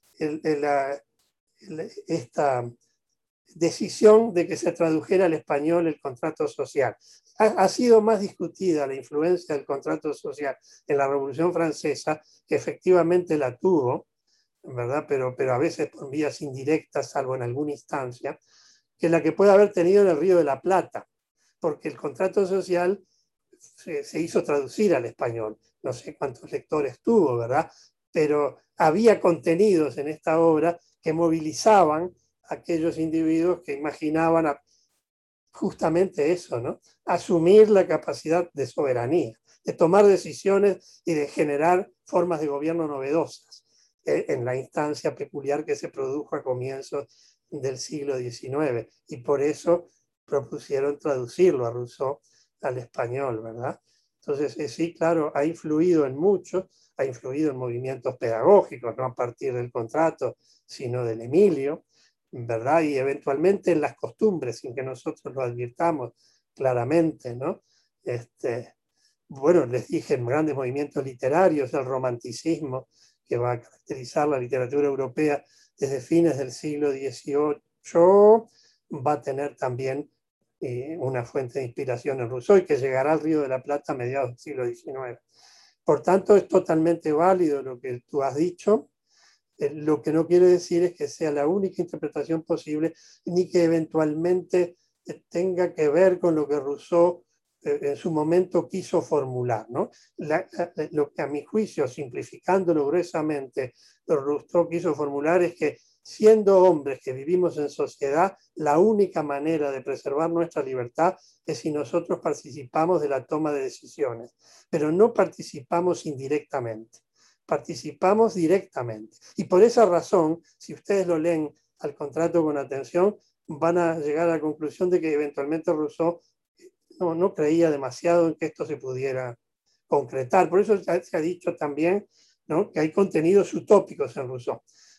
esta decisión de que se tradujera al español el contrato social? Ha sido más discutida la influencia del contrato social en la Revolución Francesa, que efectivamente la tuvo, ¿verdad? Pero a veces por vías indirectas, salvo en alguna instancia, que la que puede haber tenido en el Río de la Plata, porque el contrato social se hizo traducir al español. No sé cuántos lectores tuvo, ¿verdad? Pero había contenidos en esta obra que movilizaban a aquellos individuos que imaginaban justamente eso, ¿no? Asumir la capacidad de soberanía, de tomar decisiones y de generar formas de gobierno novedosas en la instancia peculiar que se produjo a comienzos del siglo XIX. Y por eso propusieron traducirlo a Rousseau al español, ¿verdad? Entonces, sí, claro, ha influido en mucho, ha influido en movimientos pedagógicos, no a partir del contrato, sino del Emilio, ¿verdad? Y eventualmente en las costumbres, sin que nosotros lo advirtamos claramente, ¿no? Bueno, les dije, en grandes movimientos literarios, el romanticismo, que va a caracterizar la literatura europea desde fines del siglo XVIII, va a tener también una fuente de inspiración en Rousseau y que llegará al Río de la Plata a mediados del siglo XIX. Por tanto, es totalmente válido lo que tú has dicho. Lo que no quiere decir es que sea la única interpretación posible, ni que eventualmente tenga que ver con lo que Rousseau en su momento quiso formular, ¿no? Lo que a mi juicio, simplificándolo gruesamente, Rousseau quiso formular es que siendo hombres que vivimos en sociedad, la única manera de preservar nuestra libertad es si nosotros participamos de la toma de decisiones, pero no participamos indirectamente. Participamos directamente. Y por esa razón, si ustedes lo leen al contrato con atención, van a llegar a la conclusión de que eventualmente Rousseau no creía demasiado en que esto se pudiera concretar. Por eso se ha dicho también, ¿no?, que hay contenidos utópicos en Rousseau.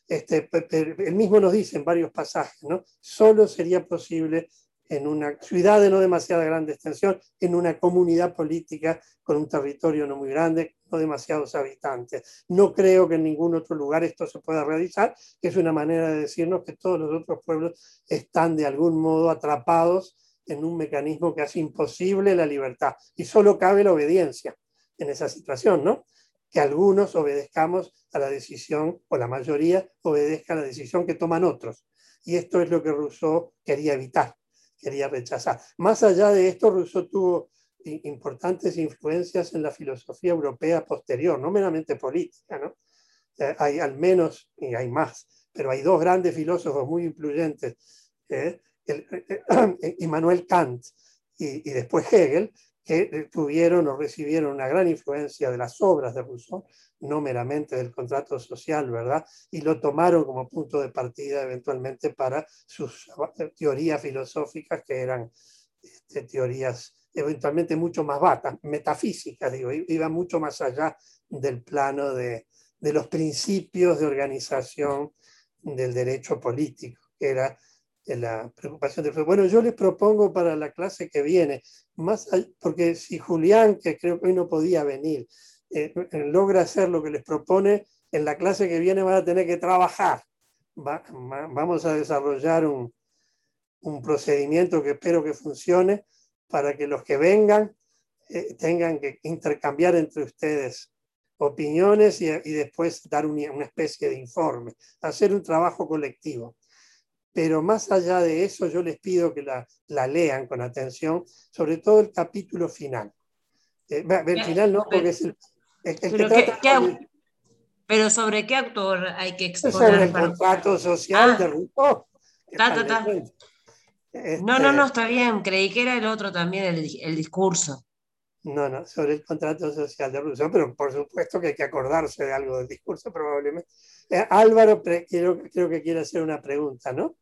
Él mismo nos dice en varios pasajes, ¿no?, solo sería posible en una ciudad de no demasiada grande extensión, en una comunidad política con un territorio no muy grande, no demasiados habitantes. No creo que en ningún otro lugar esto se pueda realizar, que es una manera de decirnos que todos los otros pueblos están de algún modo atrapados en un mecanismo que hace imposible la libertad. Y solo cabe la obediencia en esa situación, ¿no? Que algunos obedezcamos a la decisión, o la mayoría obedezca a la decisión que toman otros. Y esto es lo que Rousseau quería evitar, quería rechazar. Más allá de esto, Rousseau tuvo importantes influencias en la filosofía europea posterior, no meramente política, ¿no? Hay al menos, y hay más, pero hay dos grandes filósofos muy influyentes, Immanuel Kant y después Hegel, que tuvieron o recibieron una gran influencia de las obras de Rousseau, no meramente del contrato social, ¿verdad? Y lo tomaron como punto de partida eventualmente para sus teorías filosóficas, que eran teorías eventualmente mucho más vatas, metafísicas, digo, iban mucho más allá del plano de los principios de organización del derecho político, que era la preocupación de... Bueno, yo les propongo para la clase que viene, porque si Julián, que creo que hoy no podía venir, logra hacer lo que les propone, en la clase que viene van a tener que trabajar. Vamos a desarrollar un procedimiento que espero que funcione para que los que vengan tengan que intercambiar entre ustedes opiniones y después dar una especie de informe, hacer un trabajo colectivo. Pero más allá de eso, yo les pido que la lean con atención, sobre todo el capítulo final. El final no, porque es el que trata... Pero ¿sobre qué autor hay que exponer? Sobre el contrato social de Rousseau. No, está bien. Creí que era el otro también, el discurso. No, sobre el contrato social de Rousseau, pero por supuesto que hay que acordarse de algo del discurso probablemente. Álvaro, creo que quiere hacer una pregunta, ¿no?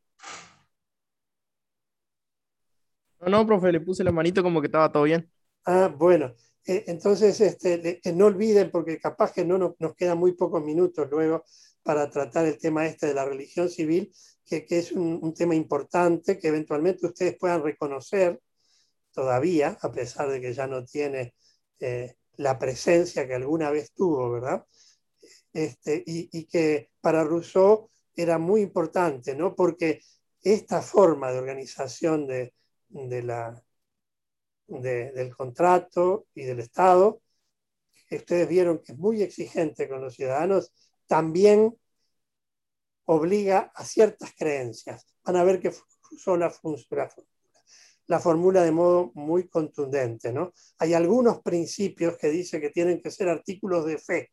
No, profe, le puse la manito como que estaba todo bien. Bueno, entonces no olviden, porque capaz que nos quedan muy pocos minutos luego para tratar el tema de la religión civil, que es un tema importante que eventualmente ustedes puedan reconocer todavía, a pesar de que ya no tiene la presencia que alguna vez tuvo, ¿verdad? Y que para Rousseau era muy importante, ¿no? Porque esta forma de organización del contrato y del Estado, que ustedes vieron que es muy exigente con los ciudadanos, también obliga a ciertas creencias. Van a ver que Rousseau la formula de modo muy contundente, ¿no? Hay algunos principios que dice que tienen que ser artículos de fe.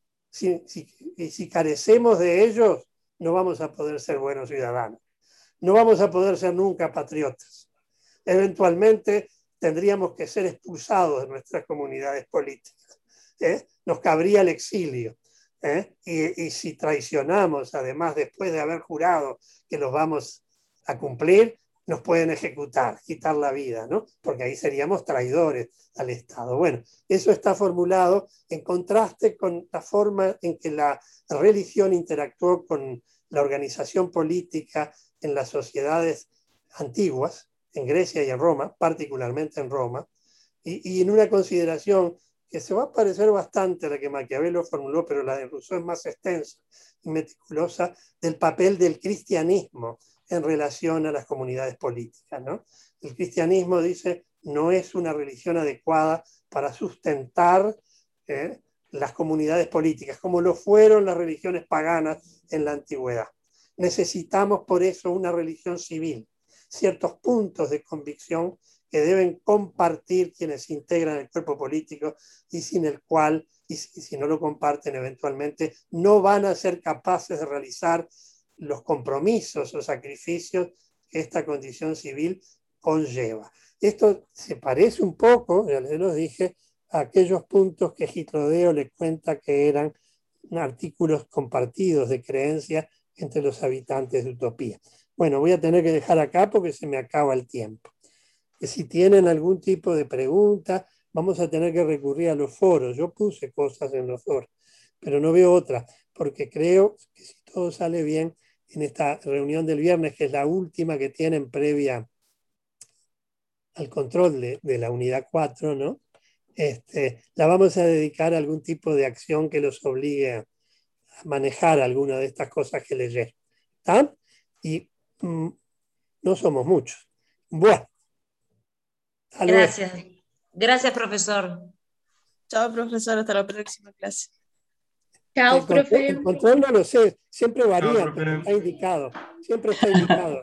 Y si carecemos de ellos, no vamos a poder ser buenos ciudadanos. No vamos a poder ser nunca patriotas. Eventualmente tendríamos que ser expulsados de nuestras comunidades políticas. Nos cabría el exilio. Y si traicionamos, además, después de haber jurado que los vamos a cumplir, nos pueden ejecutar, quitar la vida, ¿no? Porque ahí seríamos traidores al Estado. Bueno, eso está formulado en contraste con la forma en que la religión interactuó con la organización política en las sociedades antiguas, en Grecia y en Roma, particularmente en Roma, y en una consideración que se va a parecer bastante a la que Maquiavelo formuló, pero la de Rousseau es más extensa y meticulosa, del papel del cristianismo en relación a las comunidades políticas, ¿no? El cristianismo, dice, no es una religión adecuada para sustentar las comunidades políticas, como lo fueron las religiones paganas en la antigüedad. Necesitamos por eso una religión civil, ciertos puntos de convicción que deben compartir quienes integran el cuerpo político y sin el cual, y si no lo comparten eventualmente, no van a ser capaces de realizar los compromisos o sacrificios que esta condición civil conlleva. Esto se parece un poco, ya les lo dije, a aquellos puntos que Gitrodeo le cuenta que eran artículos compartidos de creencia entre los habitantes de Utopía. Bueno, voy a tener que dejar acá porque se me acaba el tiempo. Que si tienen algún tipo de pregunta, vamos a tener que recurrir a los foros. Yo puse cosas en los foros, pero no veo otra, porque creo que si todo sale bien en esta reunión del viernes, que es la última que tienen previa al control de la unidad 4, ¿no? La vamos a dedicar a algún tipo de acción que los obligue a manejar alguna de estas cosas que leyeron. ¿Está? Y no somos muchos. Bueno, Hasta luego. Gracias. Gracias, profesor. Chao, profesor, hasta la próxima clase. Chao, profe. El control no lo sé, siempre varía, Chao, pero profe. está indicado. Siempre está indicado.